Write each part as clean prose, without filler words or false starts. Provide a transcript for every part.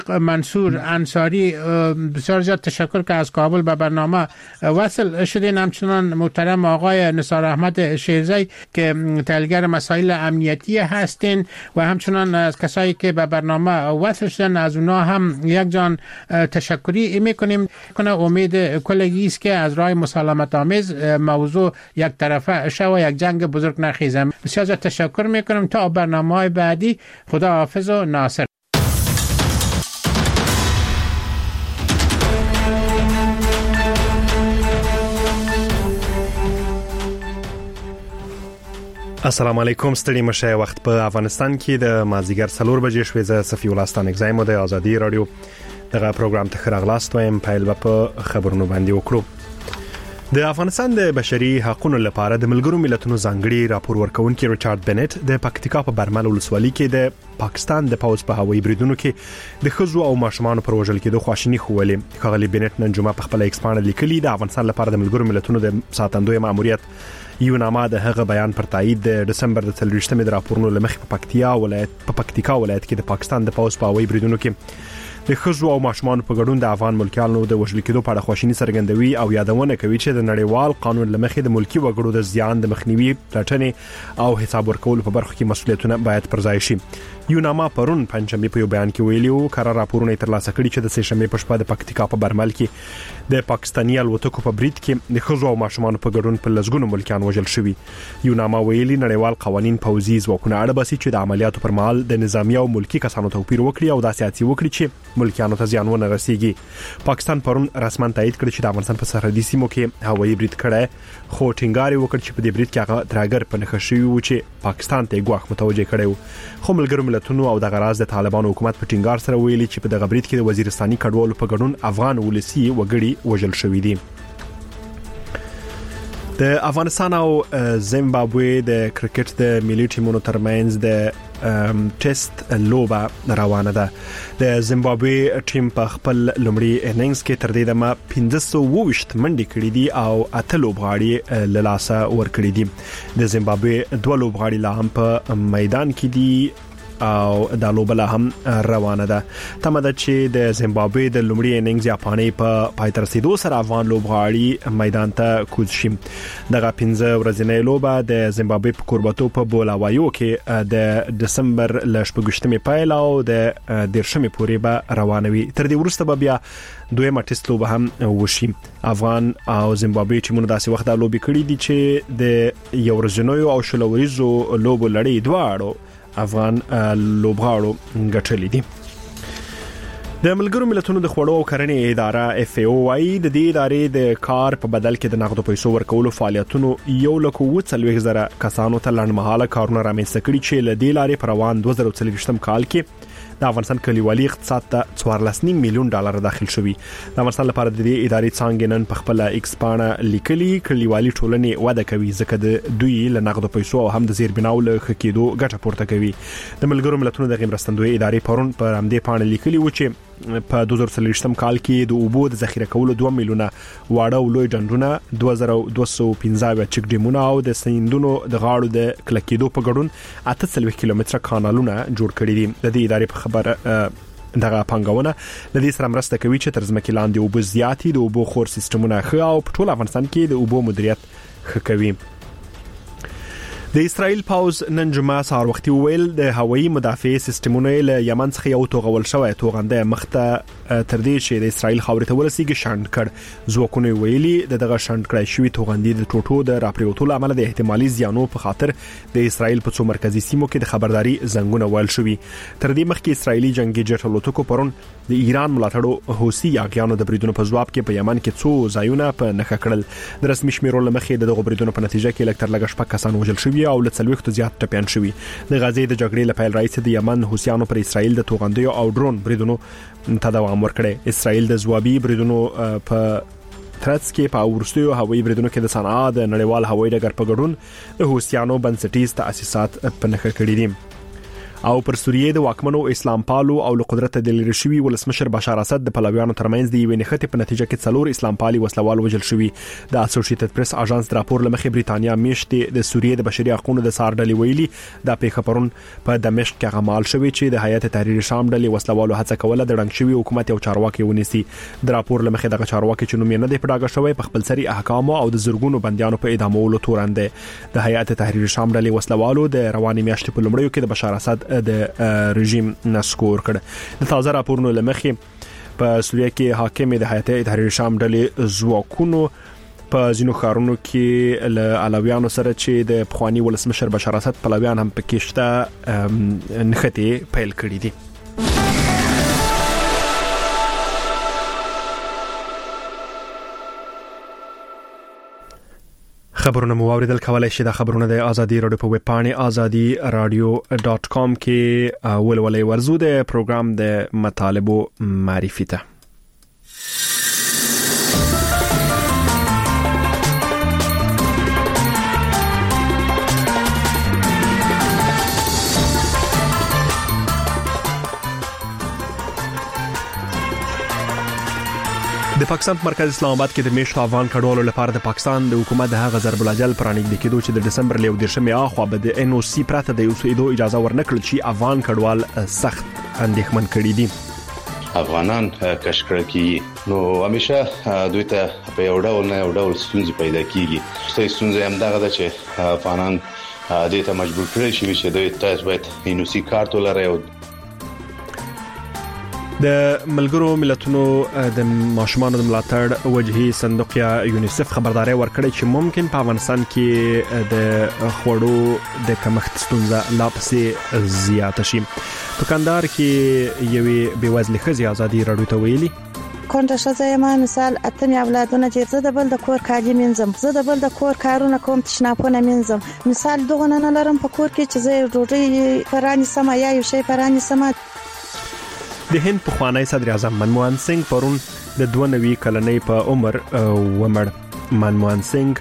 منصور انصاری بسیار زیاد تشکر که از کابل به برنامه وصل شدین. همچنان محترم آقای نثار احمد شیرزی که تحلیلگر مسائل امنیتی هستین و همچنان از کسایی که به برنامه وصل شدن از اونا هم یک جان تشکری میکنیم. امید کلگی است که از راه مسالمت آمیز موضوع یک طرفه شو یک جنگ بزرگ نخیزه. بسیار زیاد تشکر میکنم. تا برنامه‌های بعدی خدا حافظ و ناصر. السلام علیکم. ستړي مشه. وخت په افغانستان کې د مازیګر 4 بجې شوې. زه صفی الله ستان اگزایم د ازادي رادیو دغه پروګرام ته خراغلاست وایم. پایل په خبرونو باندې وکړو. د افغانستان د بشري حقوقو لپاره د ملګرو ملتونو ځانګړي راپور ورکونکي ریچارډ بنټ د پکتیکا په برمل ولسوالۍ کې د پاکستان د پوز په هوایي بریدونو کې د خزو او ماشومان پر وژل کېدو خواشینی خوولې. خغلی بنټ نن جمعه په خپل ایکس باندې لیکلي د افغانستان لپاره د ملګرو ملتونو د ساتندوی ماموریت یو نامه د هغه بیان پر تایید د دسمبر د 23مې د راپورونو لمخې په پکتیکا ولایت کې د پاکستان د پوز په هوایي بریدونو کې د خزو او ماشومان په ګډون د افغان ملکیانو د وژل کېدو په اړه خواشینی څرګندوي او یادونه کوي چې د نړیوال قانون لمخې د ملکی وګړو د زیان د مخنیوي پلټنې او حساب ورکول په برخه کې مسؤلیتونه باید پر ځای شي. یو نامه پرون پنځمې په یو بیان کې ویلیو قرار راپورونه ترلاسه کړي چې د سهشنبه په شپه د پکتیکا په برمل کې د پاکستاني الوتکو په برید کې د خزو او ماشومان په ګډون په لزګونو ملکیان وژل شوي. یو نامه ویلي نړیوال قوانين پوځي ځواکونه اړه باسي چې د عملیاتو پر مهال د نظامی او ملکی کسانو توپیر وکړي او د سیاسي وکړي چې ملکیانو ته زیان ونه رسیږي. پاکستان پرون رسماً تایید کړ چې د افغانستان په سرحدي سیمو کې هوایي برید کړی، خو ټینګار وکړ چې په دې برید کې هغه ترګر په نښه شوی و چې پاکستان ته ګواښ متوجه کړی و. خو ملګرو ملتونو او د غراز د طالبانو حکومت په ټینګار سره ویلي چې په دغه برید کې د وزیرستاني کډوالو په ګډون افغان ولسی وګړي وژل شوي دي. د افغانستان او زیمبابوې د کرکټ د ملي ټیمونو ترمنځ د ټیسټ لوبه روانه ده. د زیمبابوې ټیم په خپل لومړي اننګز کې تر دې دمه 1520 منډې کړې دي او 8 لوبغاړي له لاسه ورکړي دي. د زیمبابوې 2 لوبغاړي لا هم په میدان کې دي او د لوبه لا هم روانه ده. تمه ده چې د زیمبابوې د لومړي اننګز یاپاني په پای ته رسیدو سره افغان لوبغاړي میدان ته کوز شي. دغه 15 ورځنۍ لوبه د زیمبابوې په کورباتو په بولاوایو کې د دسمبر ل 28مې پیل او د 10مې پورې به روانوي. تر دې وروسته به بیا دویمه ټیسټ لوبه هم وشي. افغان او زیمبابوې ټیمونو داسې وخت د لوبي کړې دي چې د یو ورځنیو او شلوريزو لوبو لړۍ دواړو افغان لوبغاړو ګټلې دي. د ملګرو ملتونو د خوړو او کرنې اداره FAO وايي د دې ادارې د کار په بدل کې د نقدو پیسو ورکولو فعالیتونو 1,40,000 کسانو ته لنډمهاله کارونه رامنځته کړي چې له دې لارې پر روان 2023 کال کې د افغانستان کلیوالي اقتصاد ته 14.5 میلیون ډالر داخل شوي. د افغانستان لپاره د دې ادارې څنګه نن په خپل ایکس باندې لیکلي کلیوالي ټولنې وده کوي ځکه د دوی له نقدو پیسو او هم د زیربناو له خکېدو ګټه پورته کوي. د ملګرو ملتونو د غمرستندوی ادارې پرون پر همدې باندې لیکلي و چې په 2023 کال کې د اوبو د ذخیره کولو 2 میلیونه واړه او لوی ډنډونه 2215 چک ډیمونه او د سیندونو د غاړو د کلکېدو په ګډون 8 کیلومتره کانالونه جوړ کړي دي. د دې ادارې په خبر دغه پنګونه د دې سره مرسته کوي چې تر ځمکې لاندې اوبو زیاتې د اوبو خور سیستمونه ښه او په ټول افغانستان کې د اوبو مدیریت ښه کوي. د اسرائیل پاوز نن جمعه سهار وختي ویل د هوایي مدافع سیستمونو له یمن څخه یو توغول شوی توغنده مخته تر دې چې د اسرائیل خاورې ته ورسیږي شاند کړ. ځواکونه ویلي دغه شاند کړای شوی توغندې د ټوټو د راپریوتو عمل د احتمالي زیانو په خاطر د اسرائیل په څو مرکزی سیمو کې د خبرداري زنګونه ویل شوی. تر دې مخکې اسرائیلي جنگي جټ الوتکو پرون د ایران ملاتړو حوثي یاغیانو د بریدونو په جواب کې په یمن کې څو ځایونه په نښه کړل. د رسمي شمیرو لمخې دغه بریدونو په نتیجه کې لکټر لګښ په کسان وژل شوی او له 40 زیات ټپيان شوی. د غزې د جګړې لپاره رئیس د یمن حوثیانو پر اسرائیل د توغندیو او ډرون بریدونو ته دوام ورکړي. اسرائیل د ځوابي بریدونو په ترڅ کې په ورستیو هوایي بریدونو کې د صنعا د نړیوال هوایي ډګر په ګډون د حوثیانو بنسټیز تاسیسات په نښه کړي دي. او پر سوریې د واکمنو اسلام پالو او له قدرت د لری شوی ولسمشر بشار اسد د پلویانو ترمنځ د یوې نښتې په نتیجه کې 4 اسلام پالي وسلوال وژل شوی. د اسوسییټډ پریس اژانس راپور لمخې بریتانیا میشتې د سوریې د بشري حقوقو د سار ډلې ویلي د پیښه پرون په دمشق کې غمال شوی چې د هیئت تحریر شام ډلې وسلوالو هڅه کوله د رنګ شوی حکومت یو چارواکي ونیسي. د راپور لمخې دغه چارواکي چې نوم یې نه دی پډاګه شوی په خپل سری احکام او د زرګونو بنديانو په اعدامولو تورن دی. د هیئت تحریر شام ډلې وسلوالو د رواني میاشتې په لومړیو کې د بشار اسد د رژیم نسکور کړ. د تازه راپورونو لمخې په سوریه کې حاکم د هیئت تحریر شام ډلې ځواکونو په ځینو ښارونو کې له علویانو سره چې د پخوانی ولسمشر بشار اسد پلویان هم پکې شته نښتې پیل کړې دي. خبرونه مو اوریدل کولای شئ د خبرونه د ازادي رادیو په ویب پاڼه azadi-radio.com کې ولولئ. ورزو د پروګرام د مطالبو معرفي ته. د پاکستان په مرکز اسلام آباد کې د میشتو افغان کډوالو لپاره د پاکستان د حکومت د هغه ضرب الاجل پرانګد کېدو چې د دسمبر له 10مې اخوا به د ان او سی پراته د اوسېدو اجازه ورنکړل چې افغان کډوال سخت اندېښمن کړي دي. افغانان کشکړه کی نو همیشه دوی ته په یو ډول نه یو ډول ستونزې پیدا کیږي. ستونزې هم دغه ده چې افغانان دې ته مجبور کړي شي چې دوی تاسو باید ان او سی کارت ولرئ. د ملګرو ملتونو د ماشومانو د ملاتړ وجهي صندوق یا یونیسف خبرداري ورکړې چې ممکن په افغانستان کې د خوړو د کمښت ستونزه لا پسې زیاته شي. په کندهار کې یوې بېوزلې ښځې ازادي رادیو ته ویلي کونډه ښځه ما مثال اتم اولادونه چې زه د بل د کور کاجی منځم، زه د بل د کور کارونه کوم، تشنافونه منځم، مثال دغه نه لرم په کور کې چې زه ډوډۍ پرانی سم یا یو شی پرانی سم. د هند پخوانی صدر اعظم منموهن سنگ پرون د 92 کلنۍ په عمر ومړ. منموهن سنگ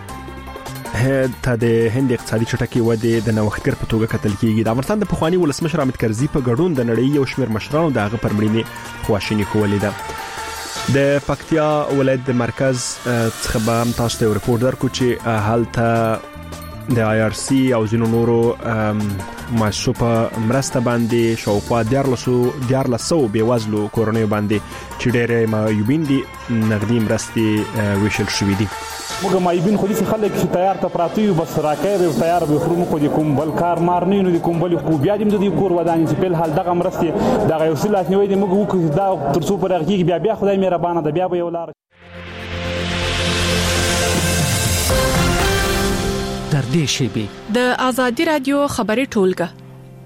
ته د هند اقتصادي چټکي ودې د نوښتګر په توګه کتل کیږي. د افغانستان د پخوانی ولسمشر حامد کرزي په ګډون د نړۍ یو شمېر مشرانو دغه پر مړینې خواشیني کولې ده. د پکتیا ولایت د مرکز څخه به تاسو ته ریپورت درکو چې هلته د آی آر سی او ځینو نورو مؤسسو په مرسته باندې شاوخوا 1400 بېوزلو کورنیو باندې چې ډېرې معیوبین دي نقدي مرستې ویشل شوې دي. موږ معیوبین خو دې خلک چې تیار ته پراته یو بس راکې به تیار به خرو خو دې کوم بل کار مار نه نو دې کوم بل خو بیا دې د کور ودانې چې په حال دغه مرستې دغه یو سلاس نیوي دې موږ وکړو دا ترڅو پر هغه کې بیا خدای مهربانه ده بیا به یو لار در دې شیبې د ازادي رادیو خبري ټولګه.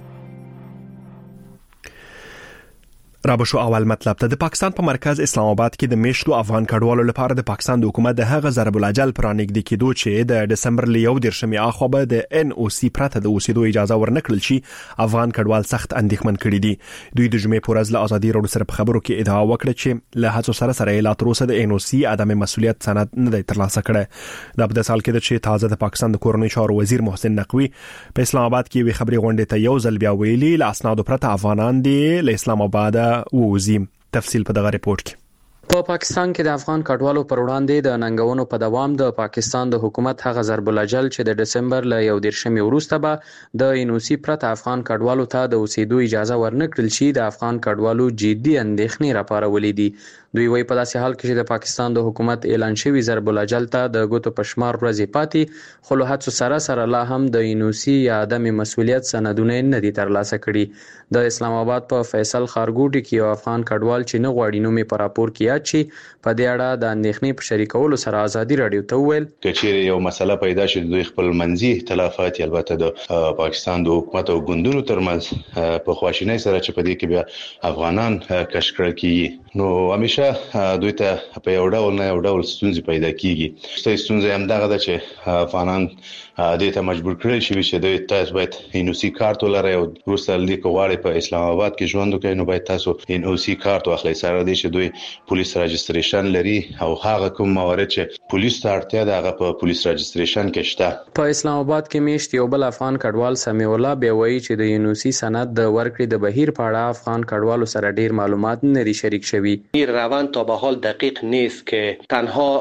رابشو اول مطلب ته د پاکستان په مرکز اسلام آباد کې د میشتو افغان کډوالو لپاره د پاکستان د حکومت د هغه ضرب الاجل پرانګد کېدو چې د دسمبر له 10مې اخوا به د ان او سی پراته د اوسېدو اجازه ورنکړل چې افغان کډوال سخت اندېښمن کړي دي. دوی د جمعې پر ورځ له ازادي رادیو سره په خبرو کې ادعا وکړه چې له هڅو سره لا تر اوسه د ان او سی عدم مسؤلیت سند نه دی ترلاسه کړی. دا په سال کې چې تازه د پاکستان د کورنۍ چارو وزیر محسن نقوی په اسلام آباد کې وی خبري غونډه ته یو ځل بیا ویلي له اسناد پرته افغانان دي له اسلام آباد ووزي. تفصیل په دغه ریپورت کې. په پاکستان کې د افغان کډوالو پر وړاندې د ننګونو په دوام د پاکستان د حکومت هغه ضرب الاجل چې د دسمبر له 10مې وروسته به د ان او سی پرته افغان کډوالو ته د اوسېدو اجازه ورنکړل شي د افغان کډوالو جدي اندېښنې راپارولې دي. دوی وایي په داسې حال کې چې د پاکستان د حکومت اعلان شوی ضرب الاجل ته د ګوتو پشمار ورځې پاتې خو له هڅو سره لا هم د ان او سی یا عدم مسؤلیت سندونه نه دي ترلاسه کړي. د اسلام آباد په فیصل خارګوټي کې یو افغان کډوال چې نه غواړي نو مې په راپور کې یاد شي په دې اړه د اندېښنې په شریکولو سره ازادي رادیو ته وویل چې یو مسله پیدا شي دوی خپل منځي اختلافات البته د پاکستان د حکومت او ګوندونو ترمنځ په خواشینۍ سره چې په دې کې بیا افغانان کشکړه کیږي نو همیشه همیشه دوی ته په یو ډول ستونزې پیدا کیږي. ستونزې هم دغه ده چې افغانان دې ته مجبور کړل شي چې دوی تاسو باید NOC کارت ولرئ او وروسته لیک غواړي په اسلام آباد کې ژوند وکړي نو باید تاسو NOC کارت واخلئ سره دې چې دوی پولیس رجستریشن لري او هغه کوم موارد چې پولیس ته اړتیا ده هغه په پولیس رجستریشن کې شته. په اسلام آباد کې میشت یو بل افغان کډوال سمیع الله به وایي چې د NOC سند د ورکړې د بهیر په اړه افغان کډوالو سره ډیر معلومات نه لري شریک شوي. روان تا به حال دقیق نیست که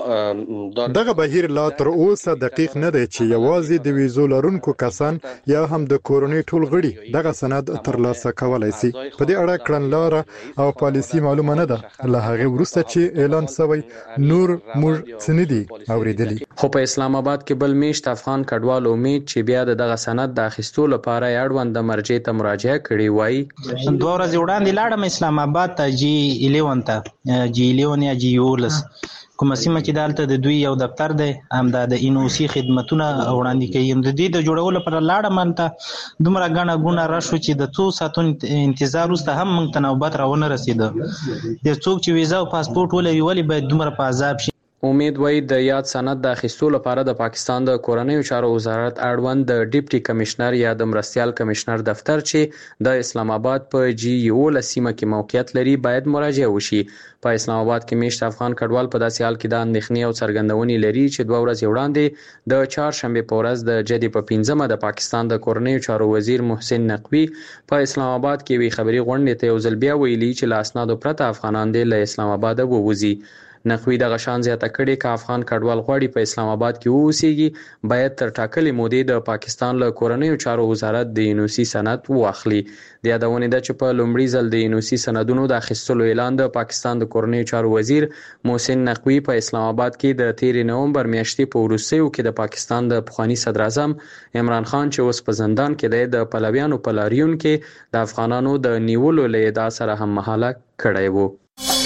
تنها دغه بهیر لا تر اوسه دقیق نه دی چې یوازې د ویزو لرونکو کسان یا هم د کورونی ټول غړي دغه سند ترلاسه کولای شي. په دې اړه کړنلاره او پالیسي معلومه نه ده. له هغه وروسته چې اعلان شوی نور موږ سندي اوریدلی. خو په اسلام آباد کې بل میشت افغان کډوال امید چې بیا دغه سند د اخیستو لپاره اړوند مرجع ته مراجعه کړې وای. 2 ورځې وړاندې لاړم اسلام آباد ته G11 ته G11 یا G11 کومه سیمه چې دالته د دوی یو دفتر دی هم د NOC خدماتونه وړاندې کوي. د دې د جوړولو پر لاړم ته دومره غاڼه ګونه راشو چې د 2 ساعتونو انتظار وسته هم موږ ته نوبت راونه رسیده. د څوک چې ویزا او پاسپورت ولري ولی باید دومره په عذاب شي. امید وای د یاد سند د اخیستو لپاره د پاکستان د کورنیو چارو وزارت اړوند د ډیپټي کمشنر یا د مرستيال کمشنر دفتر چې د اسلام آباد په G11 سیمه کې موقعیت لري باید مراجعه وشي. په اسلام آباد کې میشت افغان کډوال په داسې حال کې د اندېښنې او څرګندونې لري چې 2 ورځې وړاندې د چهارشنبه په ورځ د جدي په 15مه د پاکستان د کورنیو چارو وزیر محسن نقوی په اسلام آباد کې وی خبري غونډه ته یو ځل بیا ویلي چې لا اسنادو پرته افغانان د اسلام آباد ووزي. نقوی د غشان زیاته کړي ک افغان کډوال غواړي په اسلام آباد کې اوسېږي باید تر ټاکلې مودې د پاکستان له کورنیو چارو وزارت د NOC سند واخلي. د یادونه ده چې په لومړي ځل د NOC سندونو د اخیستلو اعلان د پاکستان د کورنیو چارو وزیر محسن نقوی په اسلام آباد کې د 13 نومبر میاشتې په وروستیو کې د پاکستان د پخوانی صدر اعظم عمران خان چې اوس په زندان کې د پلویانو په لاریون کې د افغانانو د نیولو له ادعا سره هم مهاله کړی وو.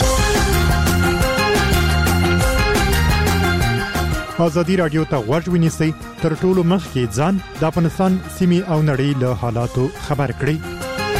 ازادي رادیو ته غوږ ونیسئ تر ټولو مخکې ځان د افغانستان سیمې او نړۍ له حالاتو خبر کړئ.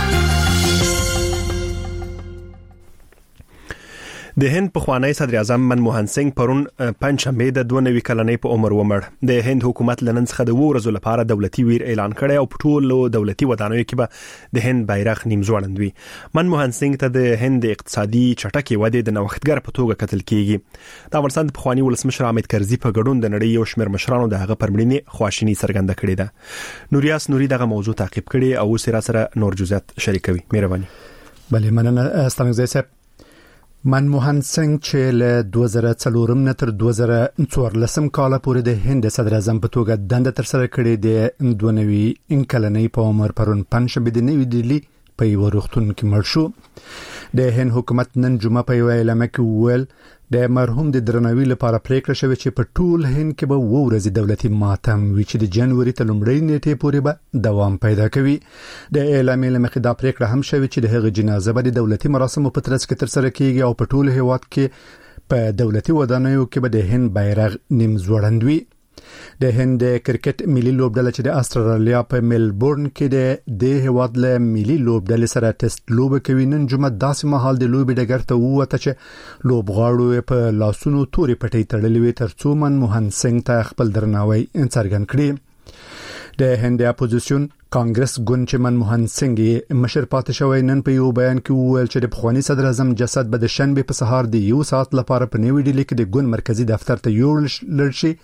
د هند پخوانی صدر اعظم منموهن سنگ پرون پنځشنبه د 92 کلنۍ په عمر ومړ. د هند حکومت لنن څخه د 2 ورځې لپاره دولتي ویر اعلان کړی او په ټولو دولتي ودانیو کې به د هند بیرغ نیم ځوړند وي. منموهن سنگ ته د هند اقتصادي چټکې ودې د نوښتګر په توګه کتل کیږي. د افغانستان پخوانی ولسمشر حامد کرزي په ګډون د نړۍ یو شمېر مشرانو د هغه پرمړینې خواشینی څرګنده کړې ده. نوریاس نوري دغه موضوع تعقیب کړي او سره نور جزئیات شریکوي. مهرباني. بله مننه ستانګزی صاحب. منموهن سنگ چې له 2004 نه تر 2014 کال پورې د هند صدر اعظم په توګه دنده تر سره کړې د 92 کلنۍ په عمر پرون پنځشنبه د نوې دلی په یو روغتون کې مړ شو. د هند حکومت نن جمعه په یو اعلامیه کې ویل د مرحوم د درناوي لپاره پریکړه شوې چې په ټول هند کې به 2 ورځې دولتي ماتم وي چې د جنوري ته لومړۍ نیټې پورې به دوام پیدا کوي. د اعلامیې لمخې دا پریکړه هم شوې چې د هغه جنازه به د دولتي مراسمو په ترڅ کې تر سره کیږي او په ټول هیواد کې په دولتي ودانیو کې به د هند بیرغ نیم ځوړند وي. د هند کرکټ ملي لوبډله چې د استرالیا په ملبورن کې د هیواد له ملي لوبډلې سره ټیسټ لوب کوي نن جمعه داسې مهال د لوبې ډګر ته ووته چې لوبغاړو په لاسونو توري پټۍ تړلې وي ترڅو منموهن سنگ ته خپل درناوی څرګند کړي. د هند اپوزیشن کانګرس ګوند چې منموهن سنگ مشر پاتې شوی نن په یو بیان کې وویل چې د پخوانی صدر اعظم جسد به د شنبه په سهار د 1 ساعت لپاره په نیو ډیلی کې د ګوند مرکزی دفتر ته یوړل شي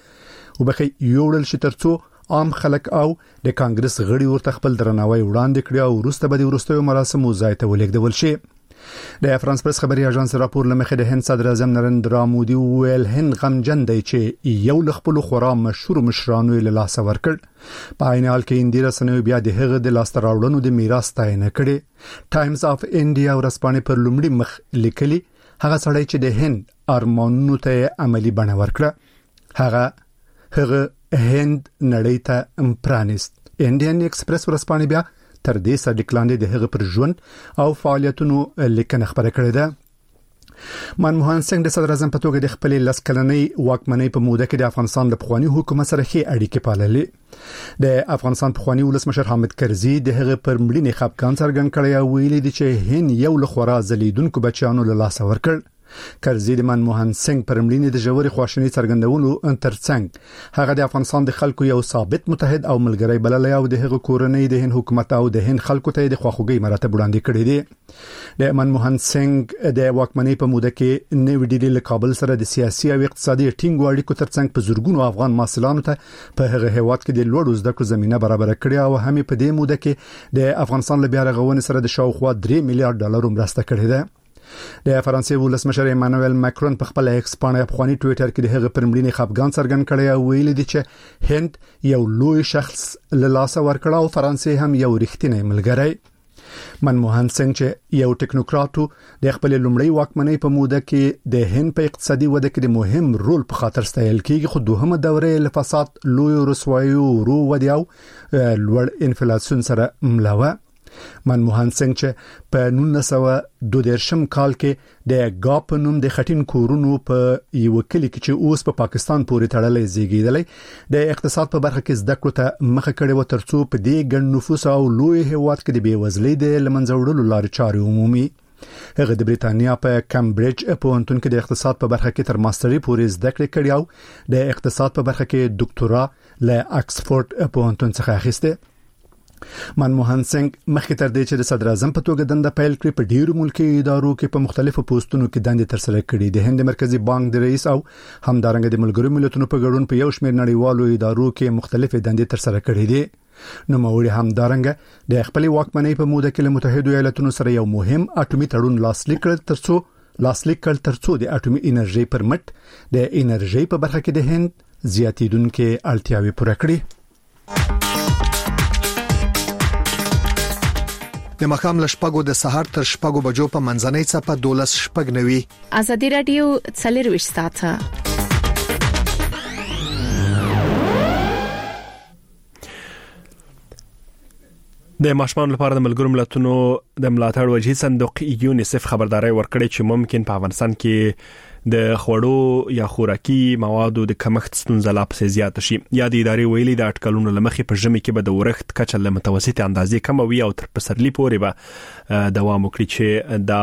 ترڅو عام خلک او د کانګرس غړي ورته خپل درناوی وړاندې کړي او وروسته به د وروستیو مراسمو ځای ته ولېږدول شي. د فرانس پریس خبري اژانس راپور لمخې د هند صدر اعظم نریندرا مودي ویل هند غمجن دی چې یو لخپل خورا مشهور مشرانو له لاس ورکړ. په عین حال کې اندیرا سنوي بیا د هغه د لاس راوړنو د میراث تاینه کړي. ټایمز اف انډیا ورسپانې پر لومړي مخ لیکلي هغه سړی چې د هند ارمانونو ته عملی بڼه ورکړه هغه هند نړۍ ته پرانیست. انډین ایکسپریس ورسپانې بیا تر دې سره ډیکلاندې د هغه پر ژوند او فعالیتونو لیکنه خبره کړې ده. منموهن سنگ د صدر اعظم په توګه د خپل لسکلنۍ واکمنۍ په موده کې د افغانستان د پخوانی حکومت سره ښې اړیکې پاللې. د افغانستان پخوانی ولسمشر حامد کرزي د هغه پر مړینې خپګان څرګند کړی او ویلي دی چې هند یو لخوا زلیدونکو بچیانو له لاس ورکړ. کرزي د منموهن سنگ پر مړینې د ژورې خواشینۍ څرګندولو ترڅنګ هغه د افغانستان د خلکو یو ثابت متحد او ملګری بللی او د هغه کورنۍ د هند حکومت او د هند خلکو ته د خواخوږي مراتب وړاندې کړي دي. د منموهن سنگ د واکمنۍ په موده کې نوې ډیلي له کابل سره د سیاسي او اقتصادي ټینګو اړیکو ترڅنګ په زورګونو افغان محصلانو ته په هغه هیواد کې د لوړو زده کړو زمينه برابر کړې او هم په دې موده کې د افغانستان له بیا رغونې سره د شاوخوا 3 میلیارډ ډالر مرسته کړې ده. د فرانسې ولسمشر ایمانوئل ماکرون په خپل ایکس باندې افغاني ټوئیټر کې د هغه پر مړینې خفګان څرګند کړی او ویلي دی چې هند یو لوی شخص له لاسه ورکړ او فرانسې هم یو رښتینی ملګری. منموهن سنگ چې یو ټیکنوکرات د خپل لومړی واکمنۍ په موده کې د هند په اقتصادي وده کې د مهم رول په خاطر ستایل کیږي، خو دوهمه دوره له فساد، لوی رسوایی او ورو ودی او لوړ انفلیسیون سره ملوه. منموهن سنگ چې په 1922 کال کې د غاپ نوم د خټین کورونو په یو کلی کې چې اوس په پاکستان پورې تړلې زیږیدلې د اقتصاد په برخه کې زده کړو ته مخه کړې و ترڅو په دې ګڼ نفوس او لوی هیواد کې د بیوزلۍ د لمنځه وړلو لارې چارې عمومي. هغه د بریتانیا په کمبرج پوهنتون کې د اقتصاد په برخه کې تر ماستري پورې زده کړې کړې او د اقتصاد په برخه کې ډاکټورا له اکسفورد پوهنتون څخه اخیسته. منموهن سنگ مخکې تر دې چې د صدر اعظم په توګه دنده پیل کړې په ډیرو ملکي ادارو کې په مختلفو پوسټونو کې دندې ترسره کړې. د هند مرکزی بانک د رئیس او همدارنګه د ملګرو ملتونو په ګډون په یو شمېر نړیوالو ادارو کې مختلفې دندې ترسره کړې دي. نو موري همدارنګه د خپل واکمنۍ په موده کې له متحده ایالاتونو سره یو مهم اټومي تړون لاسلیک کړ ترڅو د اټومي انرژي پر مټ د انرژي په برخه کې د هند زیاتیدونکو اړتیاوې پوره کړې. د مخام لشپګو د سحر تر شپګو بجو په منځنۍ څپه 12 شپګ نوي. ازادي رادیو څلروي ساته د ماشومان لپاره د ملګرو ملتونو د ملاتړ وجهي صندوق یونیسف خبرداري ورکړې چې ممکن په افغانستان کې د خوړو یا خوراکي موادو د کمښت ستونزه لا پسې زیات شي. یا د ادارې ویلي د اټکلونو لمخې په ژمي کې به د ورښت کچه له متوسطه اندازې کم وي او تر پسرلي پورې به دوام وکړي چې دا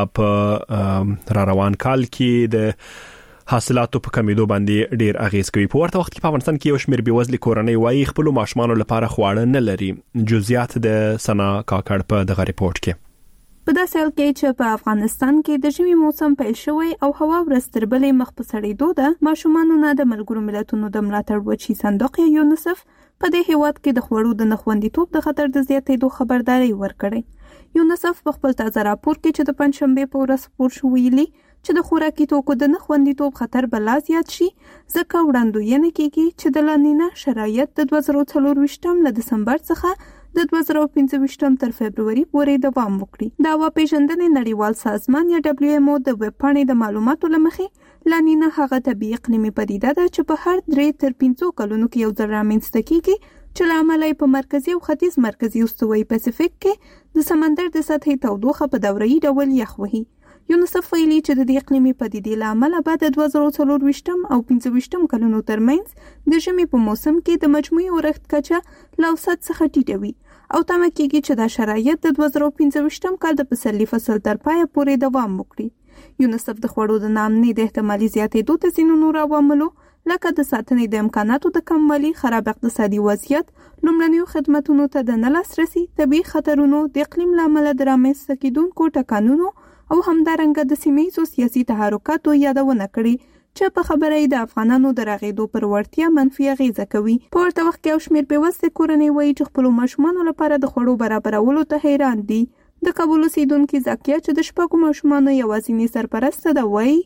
په را روان کال کې د حاصلاتو په کمیدو باندې ډیر اغیز کوي. په ورته وخت کې په افغانستان کې یو شمېر بیوزلي کورنۍ وايي خپل ماشومان لپاره خواړه نه لري. جزئیات د سنا کاکړ په دغه ریپورت کې. په داسې حال کې چې په افغانستان کې د ژمي موسم پیل شوی او هوا ورستربلې مخ په سړېدو ده، ماشومانو نه د ملګرو ملتونو د ملاتړ وجهي صندوق یونیسف په دې هیواد کې د خوړو د نخوندیتوب د خطر د زیاتېدو خبرداري ورکړې. یونیسف په خپل تازه راپور کې چې د پنځشنبه په ورځ خپور شو ویلي چې د خوراکي توکو د نخوندیتوب خطر بل زیات شي ځکه وړاندوینه کیږي چې د لانینا شرایط د 2024 له دسمبر څخه د 2025 تر فبرवरी پورې دوام وکړي. د هوا پیژندنې نړیوال سازمان یا WMO د ویب پاڼې د معلوماتو لمخې لانینا هغه طبيعي اقلیمي پدیده ده چې په هر 3 تر 5 کلونو کې یو ځل رامنځته کیږي چې لامل په مرکزی او ختیځ مرکزی استوایي پاسفیک کې د سمندر د سطحي تودوخه په دوره‌ای ډول یخ وهي. یونیسف ویلي چې د دې اقلیمي پدیدې لامل بعد د 2024 او 25 کلونو ترمنځ د ژمي په موسم کې د مجموعي ورښت کچه له اوسط څخه ټیټه وي او تمه کېږي چې دا شرایط د 2025 کال د پسرلي فصل تر پایه پورې دوام وکړي. یونیسف د خوړو د نامنې د احتمالي زیاتېدو د ځینو نورو عواملو لکه د ساتنې د امکاناتو د کموالي، خراب اقتصادي وضعیت، لومړنیو خدماتو ته د نه لاسرسي، طبیعي خطرونو، د اقلیم لامل د رامنځته کېدونکو ټکانونو او همدارنګه د سیمه‌ییزو سیاسي تحرکاتو یادونه کړې چې په خبره د افغانانو د راغېدو پر وړتیا منفي اغیزه کوي. په ورته وخت کې یو شمېر بېوزلې کورنۍ وایي چې خپلو ماشومانو لپاره د خوړو برابرولو ته حیران دي. د کابل اوسیدونکي زاکیه چې د شپږو ماشومانو یوازینۍ سرپرسته ده وایي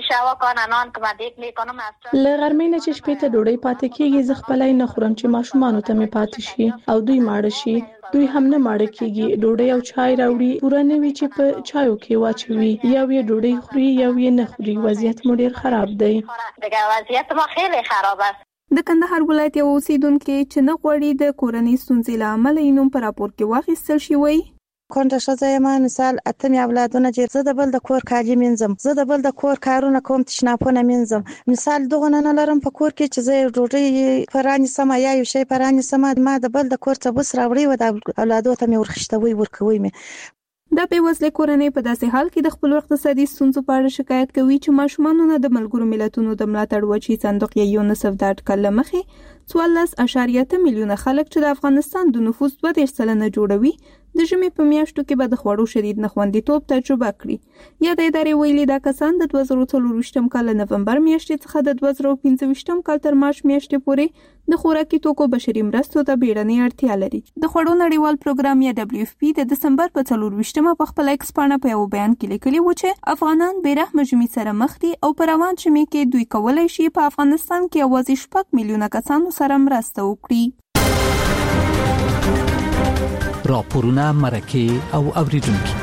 له غرمې نه چې شپې ته ډوډۍ پاتې کېږي زه خپلای نه خورم چې ماشومانو ته مې پاتې شي او دوی ماړه شي. دوی هم نه ماړه کېږي. ډوډۍ او چای راوړي، پوره نه وي چې په چایو کې واچوي. یو یې ډوډۍ خوري یو یې نه خوري. وضعیت مو ډیر خراب دی. د کندهار ولایت یو اوسیدونکي چې نه غواړي د کورنۍ ستونزې له امله یې نوم په راپور کې واخیستل شي وایي کونډه ښځه یم. مثال اتم اولادونه چې زه د بل د کور کالي مینځم، زه د بل د کور کارونه کوم، تشنافونه مینځم. مثال دغه نه لرم په کور کې چې زه ډوډۍ پرانی سم یا یو شی پرانی سم ما د بل د کور څه بس راوړي و د اولادو ته مې ورخښتوي ورکوي مې. د بېوزلۍ کورنۍ په داسې حال کې د خپل اقتصادي ستونزو په اړه شکایت کوي چې ماشومانو نه د ملګرو ملتونو د ملاتړ وچی صندوق یونیسف د اټکل مخې 14.8 میلیونه خلک چې د افغانستان د نفوس 2% جوړوي د ژمي په میاشتو کې به د خوړو شدید نخوندیتوب تجربه کړي یا د ادارې ویلي دا کسان د 2024 کال نومبر میاشتې څخه د 2025 کال تر مارچ میاشتې پورې د خوراکي توکو بشري مرستو ته بیړنۍ اړتیا لري. د خوړو نړیوال پروګرام یا WFP د دسمبر په 24مه په خپل ایکس پاڼه په یو بیان کې لیکلي و چې افغانان بیرحمه ژمي سره مخ دي او په روان ژمي کې دوی کولای شي په افغانستان کې یوازې 6 میلیونه کسانو سره مرسته وکړي. راپورونه مرکه او اوریدونکو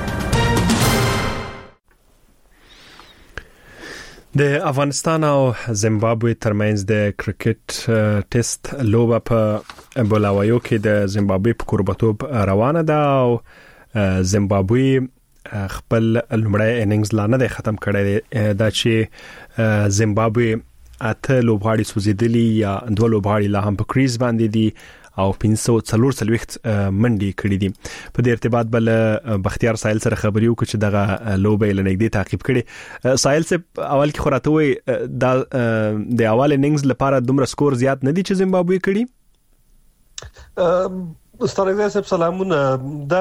د افغانستان او زیمبابوې ترمنځ د کرکټ ټیسټ لوبه په بولاوایو کې د زیمبابوې په قربتوب روانه ده او زیمبابوې خپل لومړی اننګز لا نه ختم کړی دا چې زیمبابوې اته لوبغاړي سوزیدلی یا دوه لوبغاړي لا هم په کریز باندې دي او 540 منډي کړې دي. په دې ارتباط بل بختیار ساحل سره خبري وکړه چې دغه لوبه لنګدي تعقیب کړي. ساحل سه اول کې خراته وي د اول اننګز لپاره دومره سکور زیات نه دي چې زیمبابوې کړي. استاد صاحب سلامونه. دا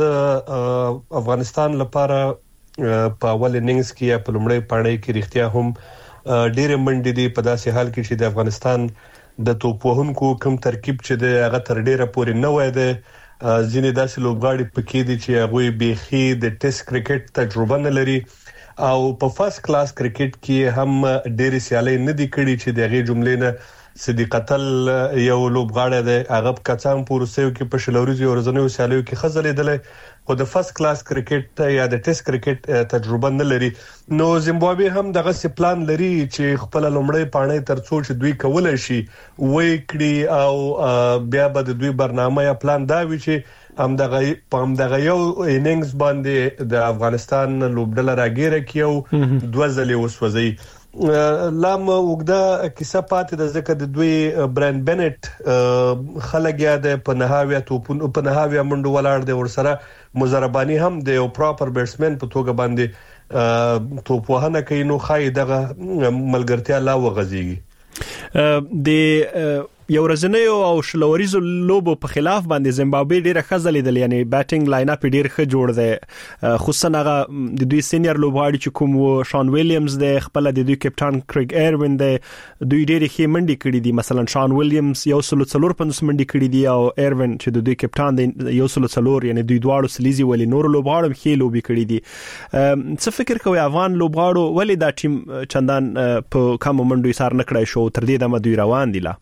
د افغانستان لپاره په اول اننګز کې په لومړی پاڼې کې رښتیا هم ډېر منډي دي په داسې حال کې چې د افغانستان د توپ وهونکو کوم ترکیب چې د هغه تر ډیره پورې نه وای د ځینې داسې لوبغاړي پکې دي چې هغه بيخي د ټیسټ کرکټ تجربه نه لري او په فرست کلاس کرکټ کې هم ډېر سیالي نه دي کړي چې دغه جملې نه صدیق قتل یو لوبغاړی دی هغه په کڅام پورسیو کې په شلوريزي ورځنیو سیالیو کې خزلېدل خو د فرست کلاس کرکټ یا د ټیسټ کرکټ تجربه نه لري. نو زیمبابوې هم دغه سی پلان لري چې خپل لومړی پاڼې ترڅو چې دوی کولای شي وای کړي او بیا به د دوی برنامه یا پلان دا وي چې همدغه یو اننګز باندې د افغانستان لوبډله راګیره کیو دوه ځلې وسوځي. لام وګدا کیسه پاتې د ذکر د دوی بران بنټ خلک یاد په نهاویا توپون په نهاویا منډو ولاړ دی ورسره مزربانی هم د یو پراپر بیټسمن په توګه باندې توپ وهنه کوي نو خای دغه ملګرتیا لا وغځيږي. د یو ورځنیو او شلوريزو لوبو په خلاف باندې زیمبابوې ډیره خزلیدل یعنی بیټینګ لاین اپ ډیر ښه جوړ دی خصوصا هغه د دوی سینیئر لوبغاړي چې کوم و شان ویلیامز دی خپل د دوی کپټان کریګ ایروین دی دوی ډیره ښه منډي کړې دي مثلا شان ویلیامز یو سلو څلور پنځه منډي کړې دي او ایروین چې د دوی کپټان دی یو سلو څلور یعنی دوی دواړو سلیزي ولی نور لوبغاړو ښه لوبي کړې دي. څه فکر کوي افغان لوبغاړو ولی دا ټیم چندان په کوم منډو یې سار نه کړای شو تر دې دمه دوی روان دي لا؟